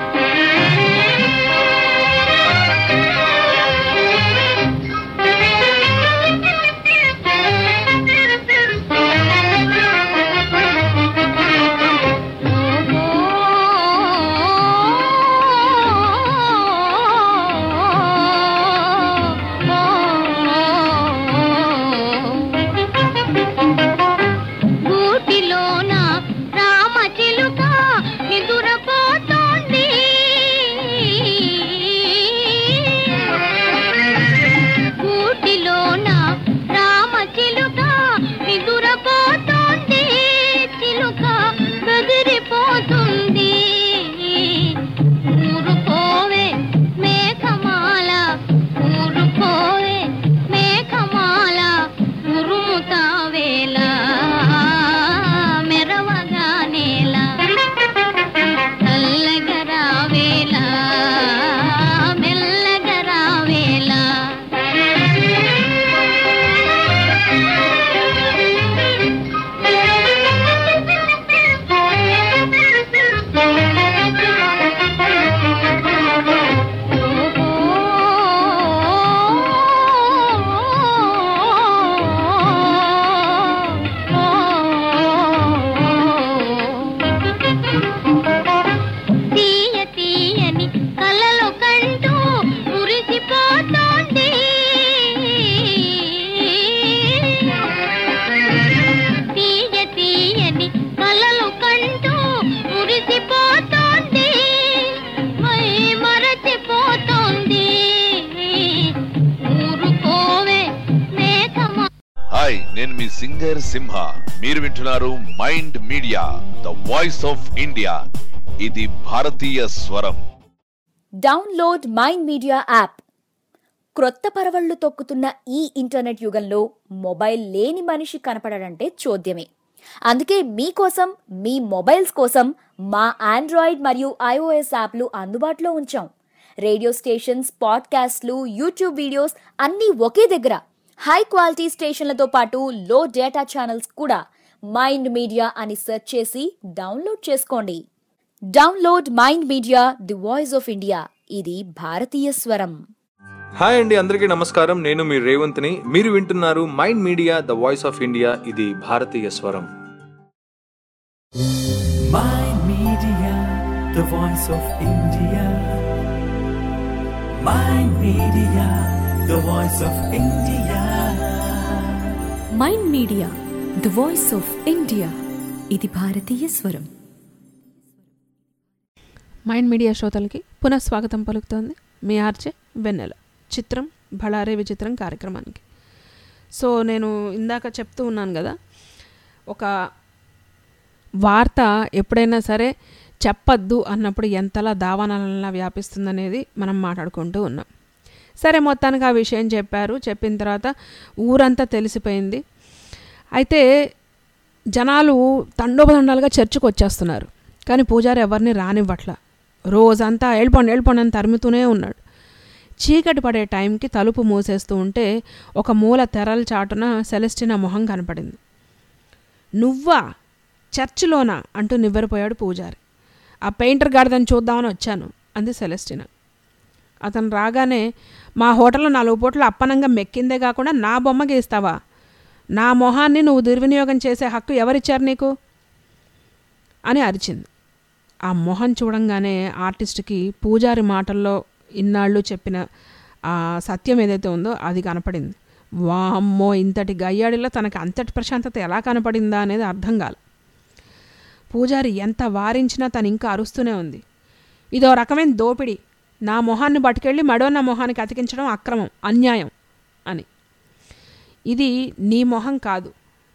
హాయ్, నేను మీ సింగర్ సింహ. మీరు వింటున్నారు Mind Media, the voice of India. ఇది భారతీయ స్వరం. Download Mind Media app. క్రొత్త పరవళ్లు తొక్కుతున్న ఈ ఇంటర్నెట్ యుగంలో మొబైల్ లేని మనిషి కనపడడంటే చోద్యమే. అందుకే మీకోసం మీ మొబైల్స్ కోసం మా ఆండ్రాయిడ్ మరియు ఐఓఎస్ యాప్లు అందుబాటులో ఉంచాం. రేడియో స్టేషన్స్, పాడ్కాస్ట్లు, యూట్యూబ్ వీడియోస్ అన్నీ ఒకే దగ్గర. హై క్వాలిటీ స్టేషన్లతో పాటు లో డేటా ఛానల్స్ కూడా. మైండ్ మీడియా అని సెర్చ్ చేసి డౌన్లోడ్ చేసుకోండి. Download Mind media, the voice of India. ఇది భారతీయ స్వరం. హాయ్ అండి, అందరికీ నమస్కారం. నేను మీ రేవంత్ని. మీరు వింటున్నారు Mind Media, the voice of India. ఇది భారతీయ స్వరం. Mind Media, the voice of India. Mind Media, the voice of India. Mind media, the voice of India. ఇది భారతీయ స్వరం. మైండ్ మీడియా శ్రోతలకి పునఃస్వాగతం పలుకుతోంది మీ ఆర్జే వెన్నెల. చిత్రం బళారే విచిత్రం కార్యక్రమానికి. సో నేను ఇందాక చెప్తూ ఉన్నాను కదా, ఒక వార్త ఎప్పుడైనా సరే చెప్పద్దు అన్నప్పుడు ఎంతలా దావానలా వ్యాపిస్తుందనేది మనం మాట్లాడుకుంటూ ఉన్నాం. సరే, మొత్తానికి ఆ విషయం చెప్పారు. చెప్పిన తర్వాత ఊరంతా తెలిసిపోయింది. అయితే జనాలు తండోపతండాలుగా చర్చికి వచ్చేస్తున్నారు, కానీ పూజారి ఎవరిని రానివ్వట్ల. రోజంతా వెళ్ళిపోండి వెళ్ళిపోండి అని తరుముతూనే ఉన్నాడు. చీకటి పడే టైంకి తలుపు మూసేస్తూ ఉంటే ఒక మూల తెరల చాటున సెలెస్టినా మొహం కనపడింది. నువ్వా చర్చిలోనా అంటూ నివ్వెరపోయాడు పూజారి. ఆ పెయింటర్ గాడిదని చూద్దామని వచ్చాను అంది సెలెస్టినా. అతను రాగానే, మా హోటల్లో నాలుగు పూటలు అప్పనంగా మెక్కిందే కాకుండా నా బొమ్మకి ఇస్తావా? నా మొహాన్ని నువ్వు దుర్వినియోగం చేసే హక్కు ఎవరిచ్చారు నీకు అని అరిచింది. ఆ మొహం చూడంగానే ఆర్టిస్ట్కి పూజారి మాటల్లో ఇన్నాళ్ళు చెప్పిన ఆ సత్యం ఏదైతే ఉందో అది కనపడింది. వామ్మో, ఇంతటి గయ్యాడిలో తనకి అంతటి ప్రశాంతత ఎలా కనపడిందా అనేది అర్థం కాల. పూజారి ఎంత వారించినా తను ఇంకా అరుస్తూనే ఉంది. ఇదో రకమైన దోపిడీ, నా మొహాన్ని పట్టుకెళ్ళి మడోన్న మొహానికి అతికించడం అక్రమం, అన్యాయం అని. ఇది నీ మొహం కాదు,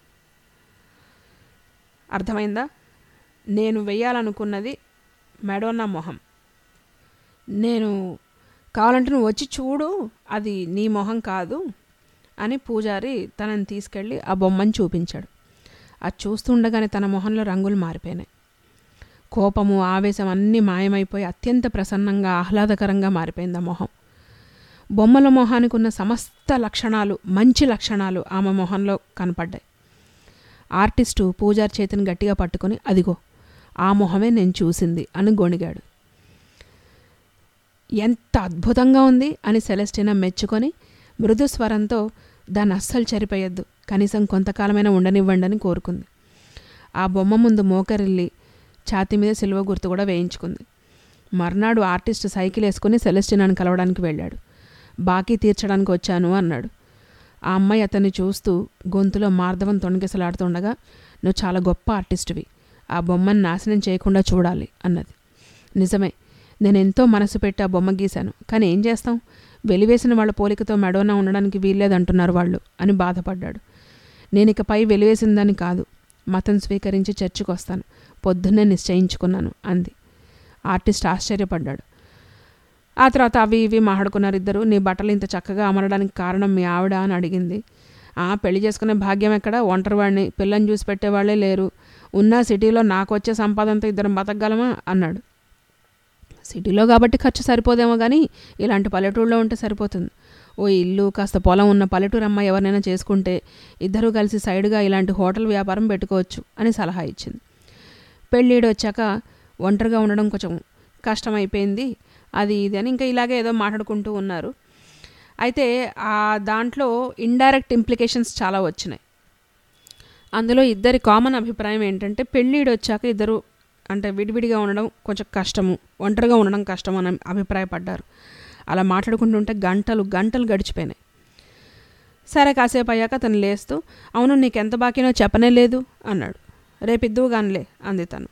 అర్థమైందా? నేను వెయ్యాలనుకున్నది మెడోన్నా మొహం. నేను కావాలంటే నువ్వు వచ్చి చూడు, అది నీ మొహం కాదు అని పూజారి తనని తీసుకెళ్ళి ఆ బొమ్మని చూపించాడు. అది చూస్తుండగానే తన మొహంలో రంగులు మారిపోయినాయి. కోపము, ఆవేశం అన్నీ మాయమైపోయి అత్యంత ప్రసన్నంగా, ఆహ్లాదకరంగా మారిపోయింది ఆ మొహం. బొమ్మల మొహానికి ఉన్న సమస్త లక్షణాలు, మంచి లక్షణాలు ఆమె మొహంలో కనపడ్డాయి. ఆర్టిస్టు పూజారి చేతిని గట్టిగా పట్టుకొని, అదిగో ఆ మొహమే నేను చూసింది అని గొణిగాడు. ఎంత అద్భుతంగా ఉంది అని సెలెస్టినా మెచ్చుకొని మృదు స్వరంతో దాన్ని అస్సలు చెరిపోయొద్దు, కనీసం కొంతకాలమైనా ఉండనివ్వండి అని కోరుకుంది. ఆ బొమ్మ ముందు మోకరిల్లి ఛాతీ మీద సిలువ గుర్తు కూడా వేయించుకుంది. మర్నాడు ఆర్టిస్ట్ సైకిల్ వేసుకుని సెలెస్టినాను కలవడానికి వెళ్ళాడు. బాకీ తీర్చడానికి వచ్చాను అన్నాడు. ఆ అమ్మాయి అతన్ని చూస్తూ గొంతులో మార్దవం తొణికిసలాడుతుండగా, నువ్వు చాలా గొప్ప ఆర్టిస్టువి, ఆ బొమ్మను నాశనం చేయకుండా చూడాలి అన్నది. నిజమే, నేను ఎంతో మనసు పెట్టి ఆ బొమ్మ గీశాను, కానీ ఏం చేస్తాం, వెలివేసిన వాళ్ళ పోలికతో మెడోనా ఉండడానికి వీల్లేదంటున్నారు వాళ్ళు అని బాధపడ్డాడు. నేను ఇకపై వెలివేసిందని కాదు, మతం స్వీకరించి చర్చికి వస్తాను, పొద్దున్నే నిశ్చయించుకున్నాను అంది. ఆర్టిస్ట్ ఆశ్చర్యపడ్డాడు. ఆ తర్వాత అవి ఇవి మాట్లాడుకున్నారు ఇద్దరు. నీ బట్టలు ఇంత చక్కగా అమరడానికి కారణం మీ ఆవిడ అని అడిగింది. ఆ పెళ్లి చేసుకునే భాగ్యం ఎక్కడ, ఒంటరివాడిని, పిల్లని చూసి పెట్టేవాళ్లే లేరు, ఉన్న సిటీలో నాకు వచ్చే సంపాదనతో ఇద్దరం బతకగలమా అన్నాడు. సిటీలో కాబట్టి ఖర్చు సరిపోదేమో కానీ ఇలాంటి పల్లెటూళ్ళలో ఉంటే సరిపోతుంది. ఓ ఇల్లు కాస్త పొలం ఉన్న పల్లెటూరు అమ్మాయి ఎవరైనా చేసుకుంటే ఇద్దరూ కలిసి సైడ్గా ఇలాంటి హోటల్ వ్యాపారం పెట్టుకోవచ్చు అని సలహా ఇచ్చింది. పెళ్ళిడు వచ్చాక ఒంటరిగా ఉండడం కొంచెం కష్టమైపోయింది, అది ఇది అని ఇంకా ఇలాగే ఏదో మాట్లాడుకుంటూ ఉన్నారు. అయితే ఆ దాంట్లో ఇండైరెక్ట్ ఇంప్లికేషన్స్ చాలా వచ్చినాయి. అందులో ఇద్దరి కామన్ అభిప్రాయం ఏంటంటే పెళ్ళిడు వచ్చాక ఇద్దరు అంటే విడివిడిగా ఉండడం కొంచెం కష్టము, ఒంటరిగా ఉండడం కష్టం అని అభిప్రాయపడ్డారు. అలా మాట్లాడుకుంటుంటే గంటలు గంటలు గడిచిపోయినాయి. సరే కాసేపు అయ్యాక తను లేస్తూ, అవును నీకెంత బాకీనో చెప్పనే లేదు అన్నాడు. రేపిద్దువు గానిలే అంది తను.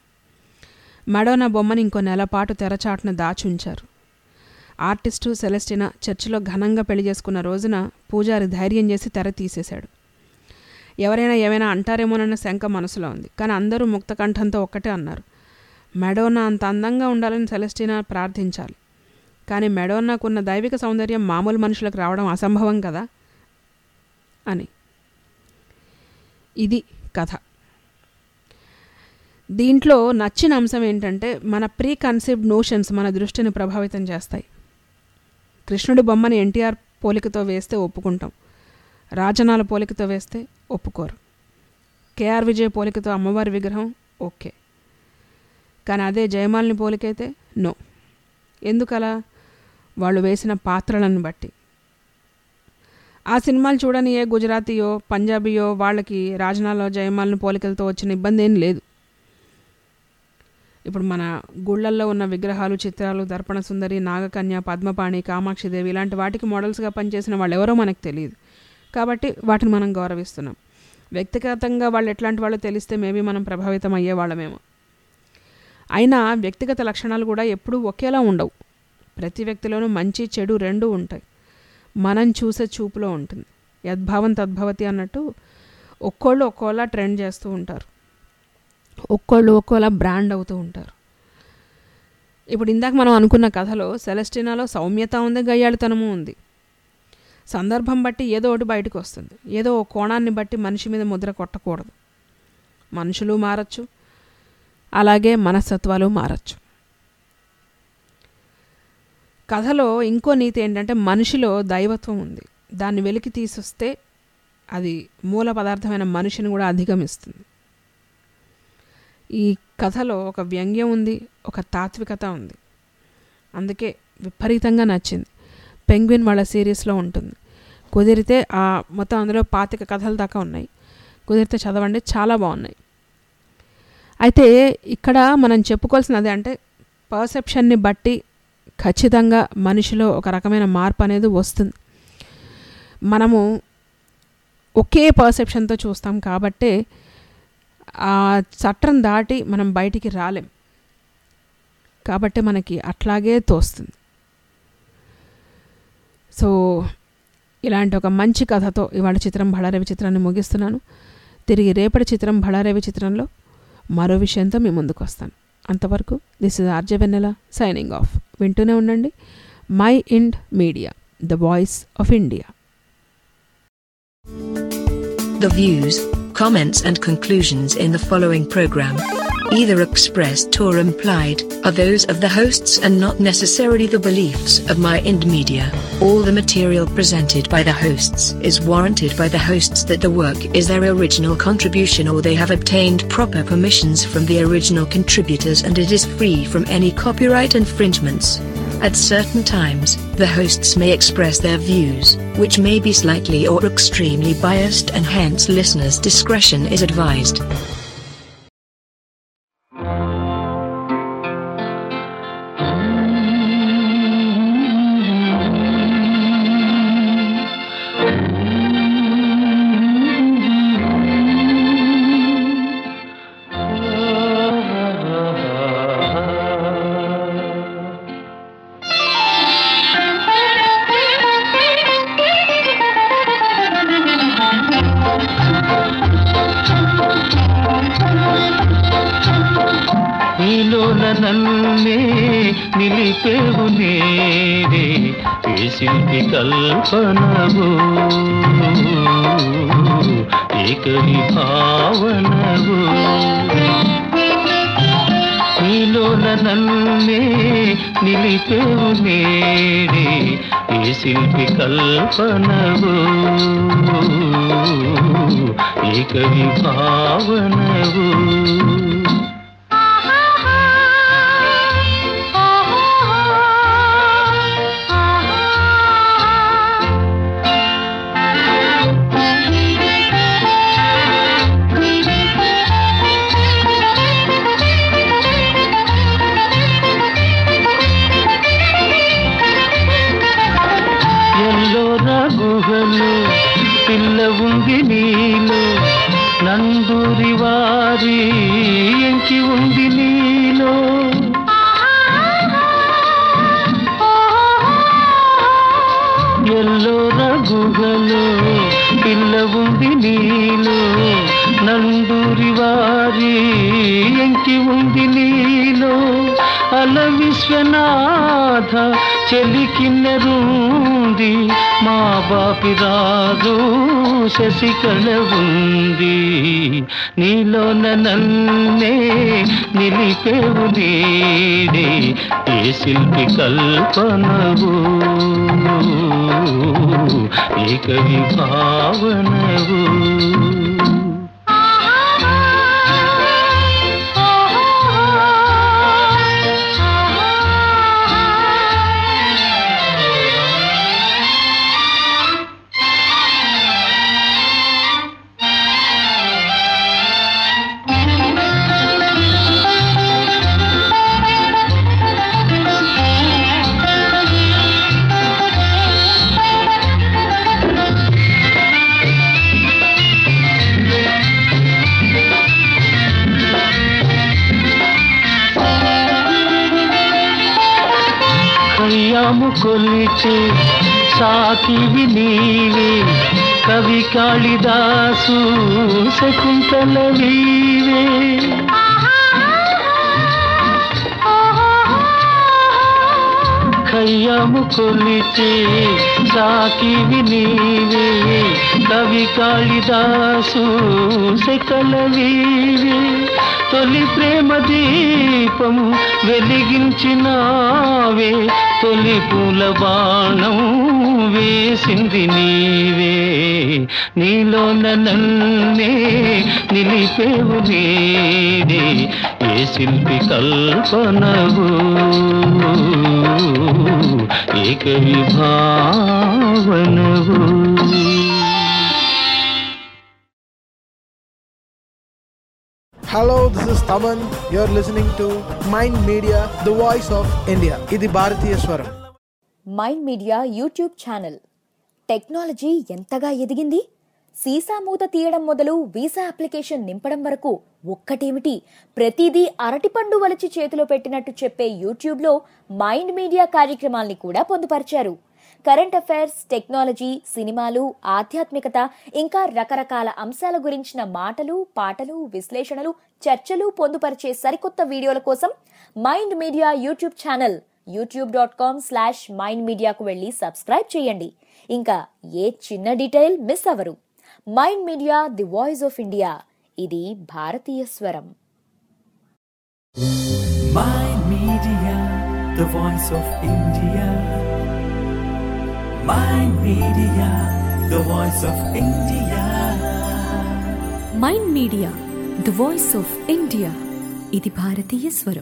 మెడోనా బొమ్మని ఇంకో నెల పాటు తెరచాటున దాచుంచారు. ఆర్టిస్టు సెలెస్టినా చర్చిలో ఘనంగా పెళ్లి చేసుకున్న రోజున పూజారి ధైర్యం చేసి తెర తీసేశాడు. ఎవరైనా ఏమైనా అంటారేమోనన్న శంక మనసులో ఉంది, కానీ అందరూ ముక్తకంఠంతో ఒక్కటే అన్నారు, మెడోనా అంత అందంగా ఉండాలని సెలెస్టినా ప్రార్థించాలి, కానీ మెడోనాకున్న దైవిక సౌందర్యం మామూలు మనుషులకు రావడం అసంభవం కదా అని. ఇది కథ. దీంట్లో నచ్చిన అంశం ఏంటంటే మన ప్రీ కన్సీవ్డ్ నోషన్స్ మన దృష్టిని ప్రభావితం చేస్తాయి. కృష్ణుడి బొమ్మని ఎన్టీఆర్ పోలికతో వేస్తే ఒప్పుకుంటాం, రాజనాల పోలికతో వేస్తే ఒప్పుకోరు, కేఆర్ విజయ్ పోలికతో అమ్మవారి విగ్రహం ఓకే, కానీ అదే జయమాలిని పోలికైతే నో. ఎందుకలా? వాళ్ళు వేసిన పాత్రలను బట్టి. ఆ సినిమాలు చూడని ఏ గుజరాతీయో పంజాబీయో వాళ్ళకి రాజనాలో జయమాలిని పోలికలతో వచ్చిన ఇబ్బంది ఏం లేదు. ఇప్పుడు మన గుళ్ళల్లో ఉన్న విగ్రహాలు, చిత్రాలు, దర్పణ సుందరి, నాగకన్య, పద్మపాణి, కామాక్షిదేవి ఇలాంటి వాటికి మోడల్స్గా పనిచేసిన వాళ్ళు ఎవరో మనకు తెలియదు, కాబట్టి వాటిని మనం గౌరవిస్తున్నాం. వ్యక్తిగతంగా వాళ్ళు ఎట్లాంటి వాళ్ళు తెలిస్తే మేబీ మనం ప్రభావితం అయ్యేవాళ్ళమేమో. అయినా వ్యక్తిగత లక్షణాలు కూడా ఎప్పుడూ ఒకేలా ఉండవు. ప్రతి వ్యక్తిలోనూ మంచి చెడు రెండూ ఉంటాయి. మనం చూసే చూపులో ఉంటుంది. యద్భావం తద్భవతి అన్నట్టు ఒక్కోళ్ళు ఒక్కోలా ట్రెండ్ చేస్తూ ఉంటారు, ఒక్కోళ్ళు ఒక్కోలా బ్రాండ్ అవుతూ ఉంటారు. ఇప్పుడు ఇందాక మనం అనుకున్న కథలో సెలెస్టినాలో సౌమ్యత ఉంది, గయ్యాళితనము ఉంది. సందర్భం బట్టి ఏదో ఒకటి బయటకు వస్తుంది. ఏదో ఓ కోణాన్ని బట్టి మనిషి మీద ముద్ర కొట్టకూడదు. మనుషులు మారచ్చు, అలాగే మనస్తత్వాలు మారచ్చు. కథలో ఇంకో నీతి ఏంటంటే మనిషిలో దైవత్వం ఉంది, దాన్ని వెలికి తీసొస్తే అది మూల పదార్థమైన మనిషిని కూడా అధిగమిస్తుంది. ఈ కథలో ఒక వ్యంగ్యం ఉంది, ఒక తాత్వికత ఉంది, అందుకే విపరీతంగా నచ్చింది. పెంగ్విన్ వాళ్ళ సిరీస్లో ఉంటుంది. కుదిరితే ఆ మొత్తం అందులో పాతిక కథల దాకా ఉన్నాయి, కుదిరితే చదవండి, చాలా బాగున్నాయి. అయితే ఇక్కడ మనం చెప్పుకోవాల్సినది అంటే పర్సెప్షన్ని బట్టి ఖచ్చితంగా మనిషిలో ఒక రకమైన మార్పు అనేది వస్తుంది. మనము ఒకే పర్సెప్షన్తో చూస్తాం కాబట్టే ఆ చట్టం దాటి మనం బయటికి రాలేం, కాబట్టి మనకి అట్లాగే తోస్తుంది. సో ఇలాంటి ఒక మంచి కథతో ఇవాళ చిత్రం భళారవి చిత్రాన్ని ముగిస్తున్నాను. తిరిగి రేపటి చిత్రం భళారవి చిత్రంలో మరో విషయంతో మీ ముందుకు వస్తాను. అంతవరకు this is RJ Vennela signing off. వింటూనే ఉండండి Mind Media, the voice of India. The views, comments and conclusions in the following program, either expressed or implied, are those of the hosts and not necessarily the beliefs of Mind Media. All the material presented by the hosts is warranted by the hosts that the work is their original contribution or they have obtained proper permissions from the original contributors and it is free from any copyright infringements. At certain times, the hosts may express their views, which may be slightly or extremely biased and hence listeners' discretion is advised. నన్నే నిలిపేవు నేడే ఏ శిల్పి కల్పనవు ఏకవి భావనవు నీలోన నన్నే నిలిపేవు నేడే ఏ శిల్పి కల్పనవు ఏకవి భావనవు పిల్ల ఉంది నీలో నందూరి వారి ఎంకి ఉంది నీలో ఎల్లోర గుహలో పిల్ల ఉంది నీలో నందూరి వారి ఎంకి ఉంది నీలో అల విశ్వనాథ చెలికిన్నెరుంది మా బాపి రాజు శశికళ ఉంది నీలోన నన్నే నిలిపేవు నీడే ఏ శిల్పి కల్పనవు ఏకవి భావనవు కయ్యాము కొలిచే సాకివి నీవే కవి కాళిదాసు శకుంతల నీవే కయ్యాము కొలిచే సాకివి నీవే కవి కాళిదాసు శకల నీవే తొలి ప్రేమ దీపము వెలిగించినావే తొలి పూల బాణం వేసింది నీవే నీలోన నన్నే నిలిపేవు నీడే ఏ శిల్పి కల్పనవు ఏకవి భావనవు. Hello, this is Taman. You're listening to Mind Media, the voice of India. ఇది భారతీయ స్వరం. Mind Media YouTube channel. Technology ఎంతగా ఎదిగింది? సీసా మూత తీయడం మొదలు వీసా అప్లికేషన్ నింపడం వరకు ఒక్కటేమిటి, ప్రతిదీ అరటిపండు వలిచి చేతిలో పెట్టినట్టు చెప్పే యూట్యూబ్లో మైండ్ మీడియా కార్యక్రమాల్ని కూడా పొందుపరిచారు. కరెంట్ అఫైర్స్, టెక్నాలజీ, సినిమాలు, ఆధ్యాత్మికత, ఇంకా రకరకాల అంశాల గురించిన మాటలు, పాటలు, విశ్లేషణలు, చర్చలు పొందుపరిచే సరికొత్త వీడియోల కోసం Mind Media YouTube channel YouTube dot com slash Mind మీడియాకు వెళ్ళి సబ్స్క్రైబ్ చేయండి. ఇంకా ఏ చిన్న డీటెయిల్ మిస్ అవ్వరు. మైండ్ media, the voice of India. ఇది భారతీయ స్వరం. Mind Media, the voice of India. Mind Media, the voice of India. Mind media the voice of India ఇది భారతీయ స్వరం.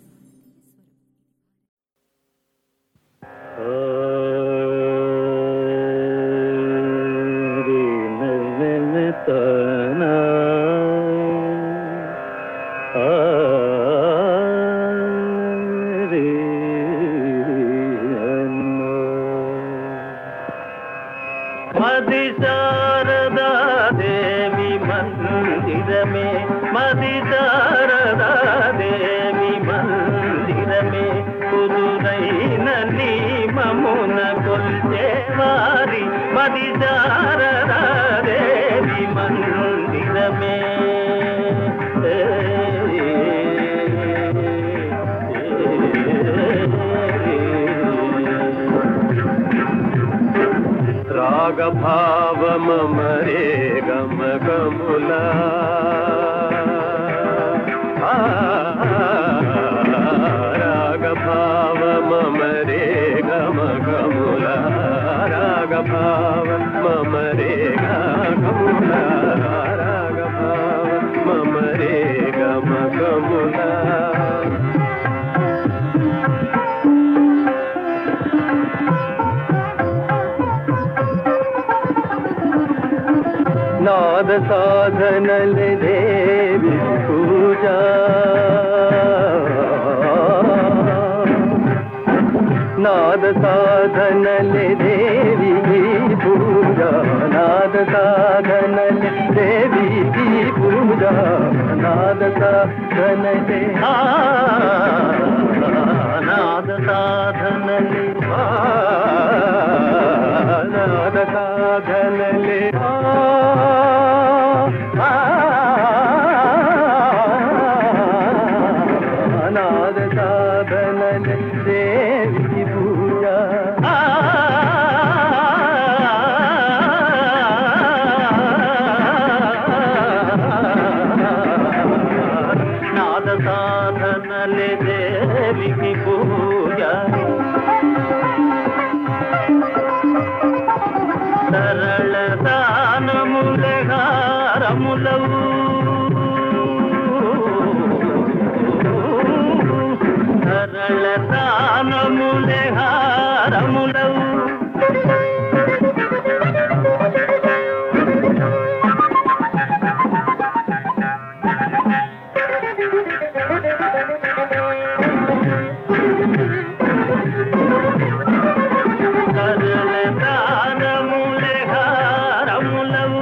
మది శారదా దేవి మందిరమే, మది శారదా దేవి మందిరమే, కుదురైన నియమమున కొల్చేవారి మది శారదా దేవి మందిరమే. రాగభావమ మరే గమ గములా, రాగభావమ మరే గమ గములా, రాగభావ మరే గములా, రాగభావ మరే గమ గములా. నాద సాధనల దేవి పూజా, నాద సాధనల దేవి పూజా, నాద సాధనల దేవి పూజా, నాద సాధనలే నాద సాధనలే నాద సాధనలే నాద సాధనలే దేవి పూజా. నాద సాధనలే దేవికి పూజ, సరళ దానములే హారములవు, సరళ దానములే హారములవు, సరళ దానములే హారములవు.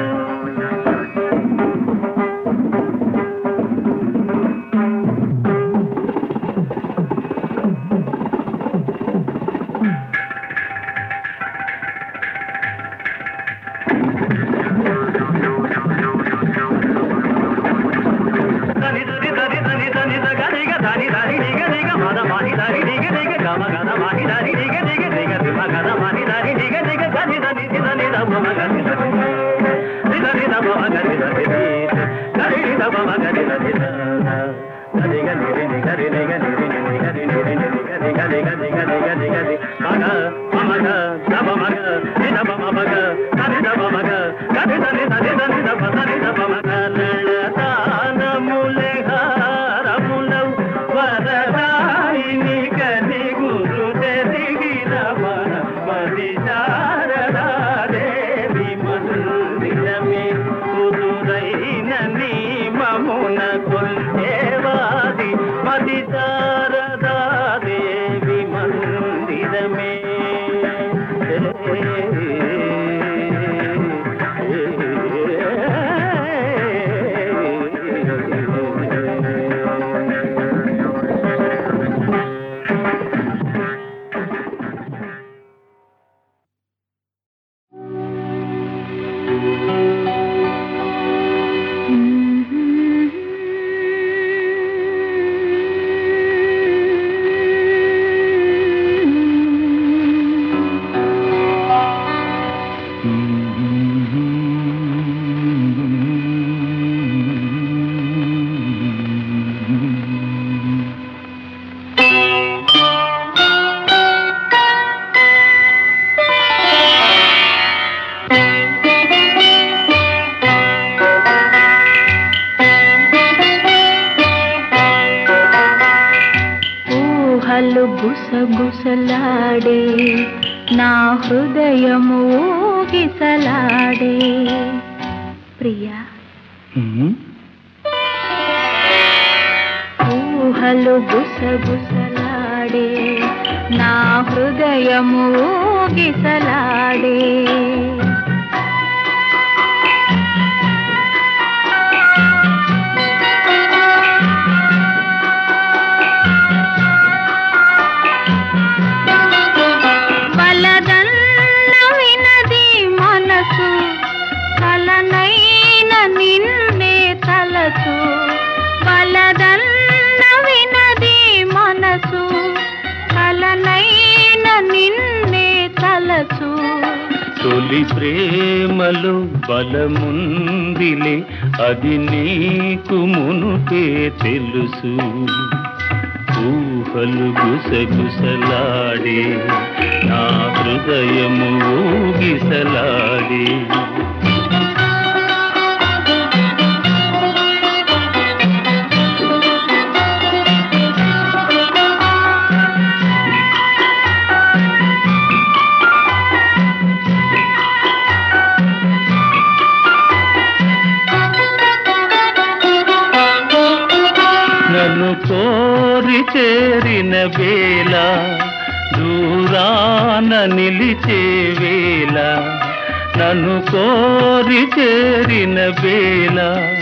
గుసగుసలాడే నా హృదయము ఊగిసలాడే ప్రియా ఊహలు గుసగుసలాడే నా హృదయము ఊగిసలాడే బలదన్న వినది మనసు కలనైన నిన్నే తలచు తొలి ప్రేమలో బలముందిలే అది నీకు మునుపే తెలుసు ఊహలు గుసగుసలాడే నా హృదయము ఊగిసలాడే నన్ను కోరి చేరిన వేళ దూరాన నిలిచే వేళ నన్ను కోరి చేరిన వేళ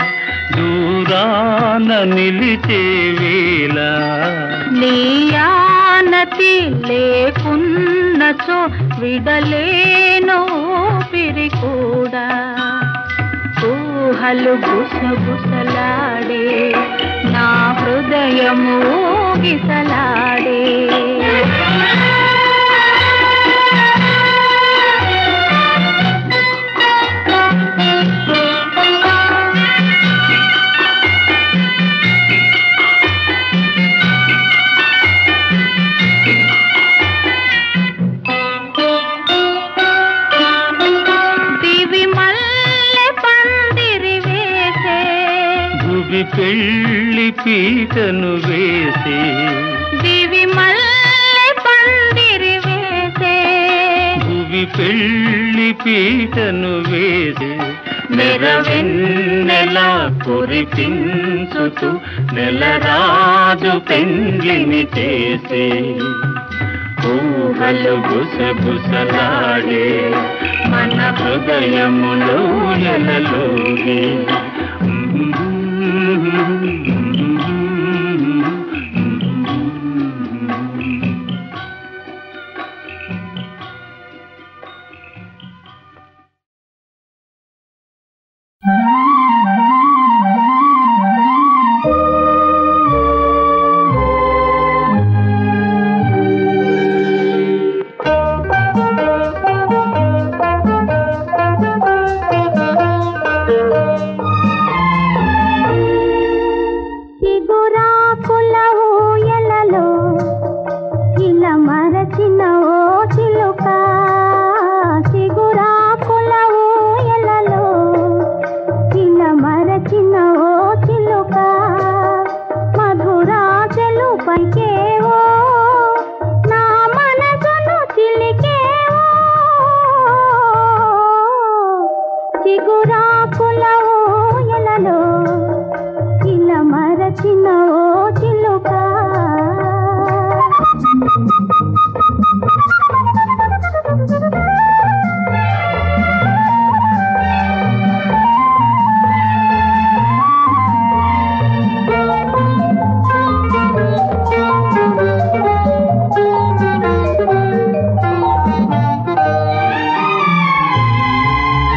దూరాన నిలిచే వేళ నీ ఆనతి లేకున్నచో విడలేను ఊపిరి కూడా ఊహలు గుసగుసలాడే నా హృదయము ఊగిసలాడే పెళ్లి పీటను వేసే దివి మల్లె పందిరి వేసే భువి పెళ్లి పీటను వేసే నెరవెన్నెల కురిపించుతూ నెలరాజు పెండ్లిని చేసే ఊహలు గుసగుసలాడే మన హృదయములో ఎలలోగే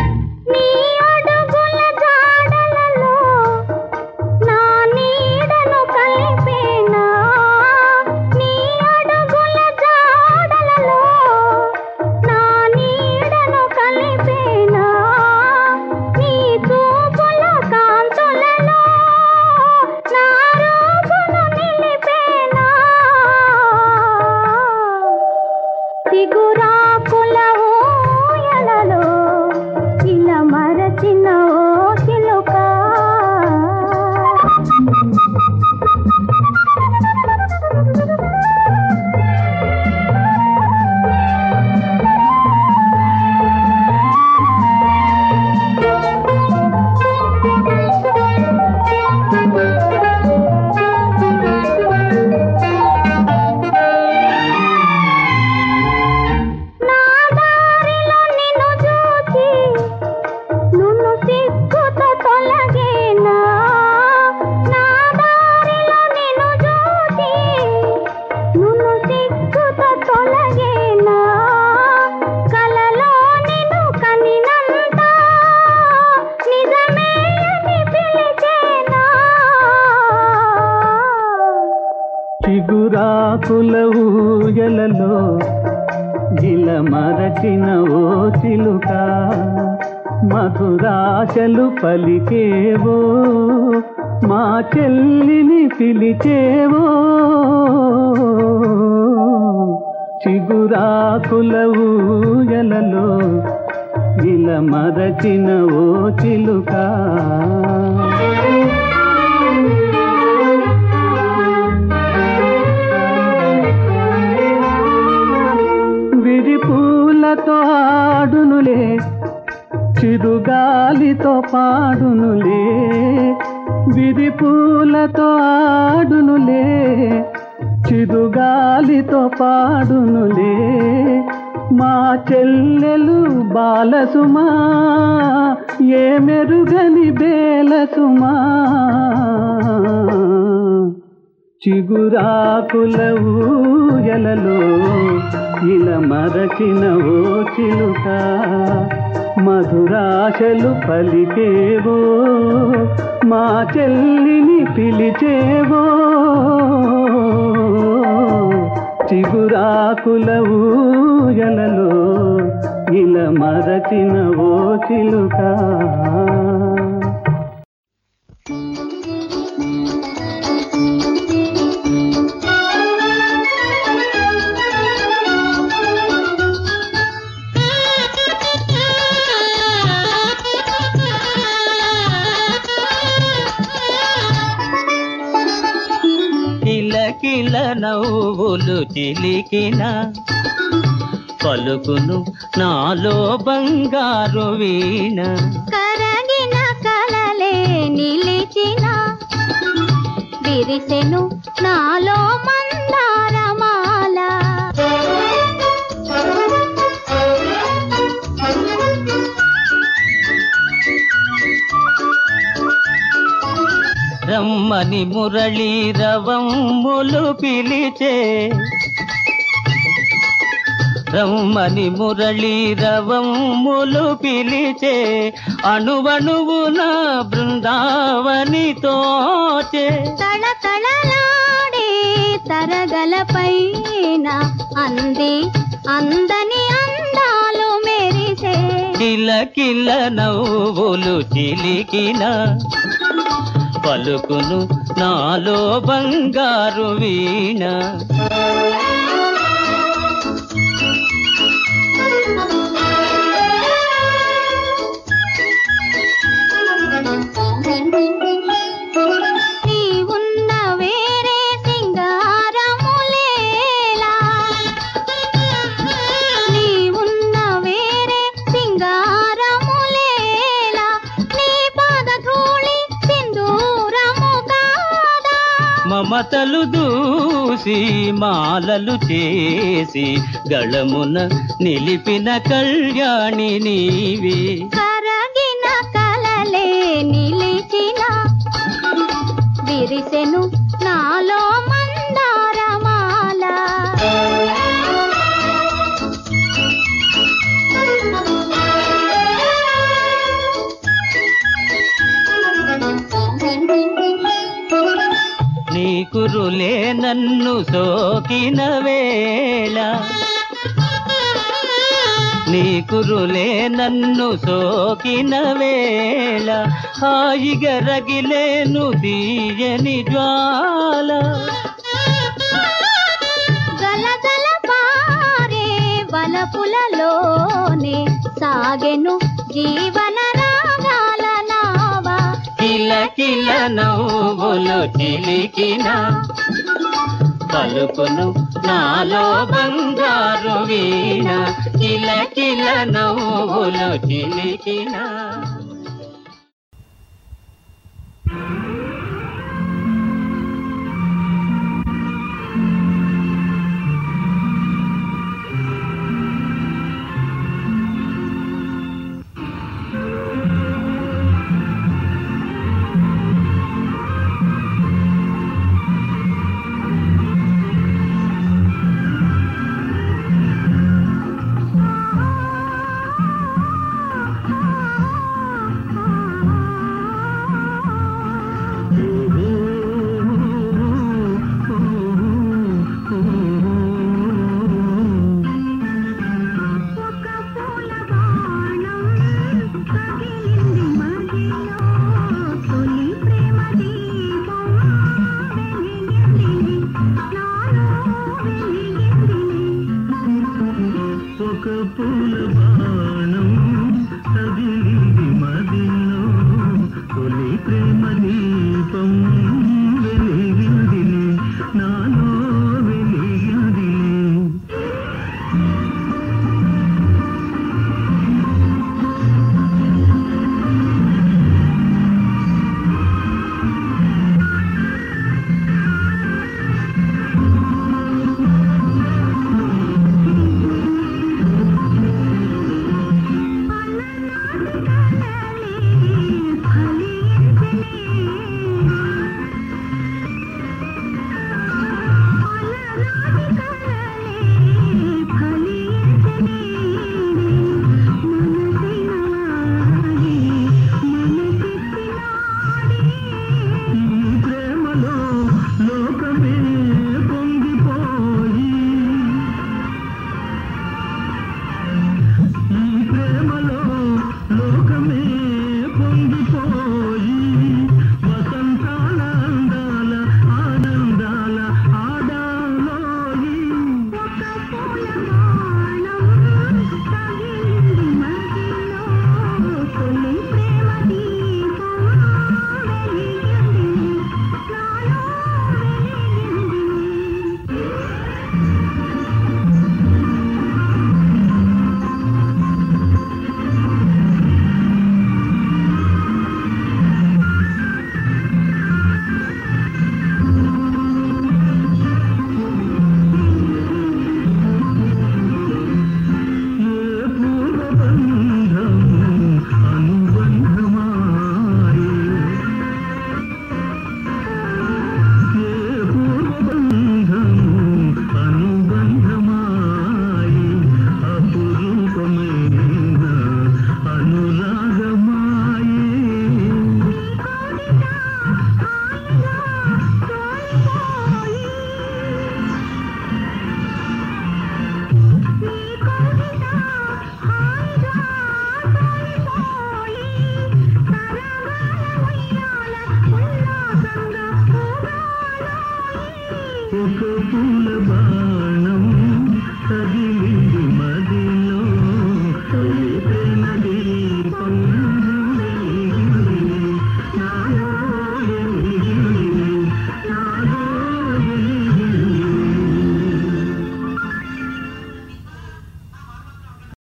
నీ అడుగుల జాడలలో నా నీడను చిగురాకుల ఊయలలో గిల మరచిన ఓ చిలుక మధురాశలు పలికేవో మా చెల్లిని పిలిచేవో చిగురాకుల ఊయలలో గిల మరచిన ఓ చిలుక విరిపూలతో ఆడునులే చిరుగాలితో పాడునులే విరిపూలతో ఆడునులే చిరుగాలితో పాడునులే మా చెల్లెలు బాలసుమా ఏ మెరుగని బేలసుమా చిగురాకుల ఊయలలో ఇలా మరచిన ఓ చిలుక మధురాశలు పలికేవో మా చెల్లిని పిలిచేవో చిగురాకుల ఊయలలో ఇలా మరచిన ఓ చిలుక కిల నవ్వులు చిలికిన పలుకును నాలో బంగారు వీణ కరగిన కలలే నిలిచిన విరిసెను నాలో మందారమాల రమ్మని మురళీ రవమ్ములు పిలిచే రమ్మని మురళీ రవమ్ములు పిలిచే అణువణువున బృందావని తోచే తళతళలాడే తరగలపైన అంది అందని అందాలు మెరిసే కిల కిల నవ్వులు చిలికిన పలుకును నాలో బంగారు వీణ నీవున్న వేరే సింగారములేలా నీవున్న వేరే సింగారములేలా నీ పాదధూళి సింధూరము కాదా మమతలు దూసి మాలలు చేసి గళమున నిలిపిన కళ్యాణి నీవే కరగిన కలలే నిలిచిన విరిసెను నాలో మందారమాల నీ కురులే నన్ను సోకిన వేళ నీ కురులే నన్ను సోకిన వేళ హాయిగా రగిలేను తీయని జ్వాల గలగల పారే వలపులలోనే సాగెను జీవన రాగాల నావా కిల కిల నవ్వులు చిలికిన పలుకును నాలో బంగారు వీణ కిల కిల నవ్వులు చిలికిన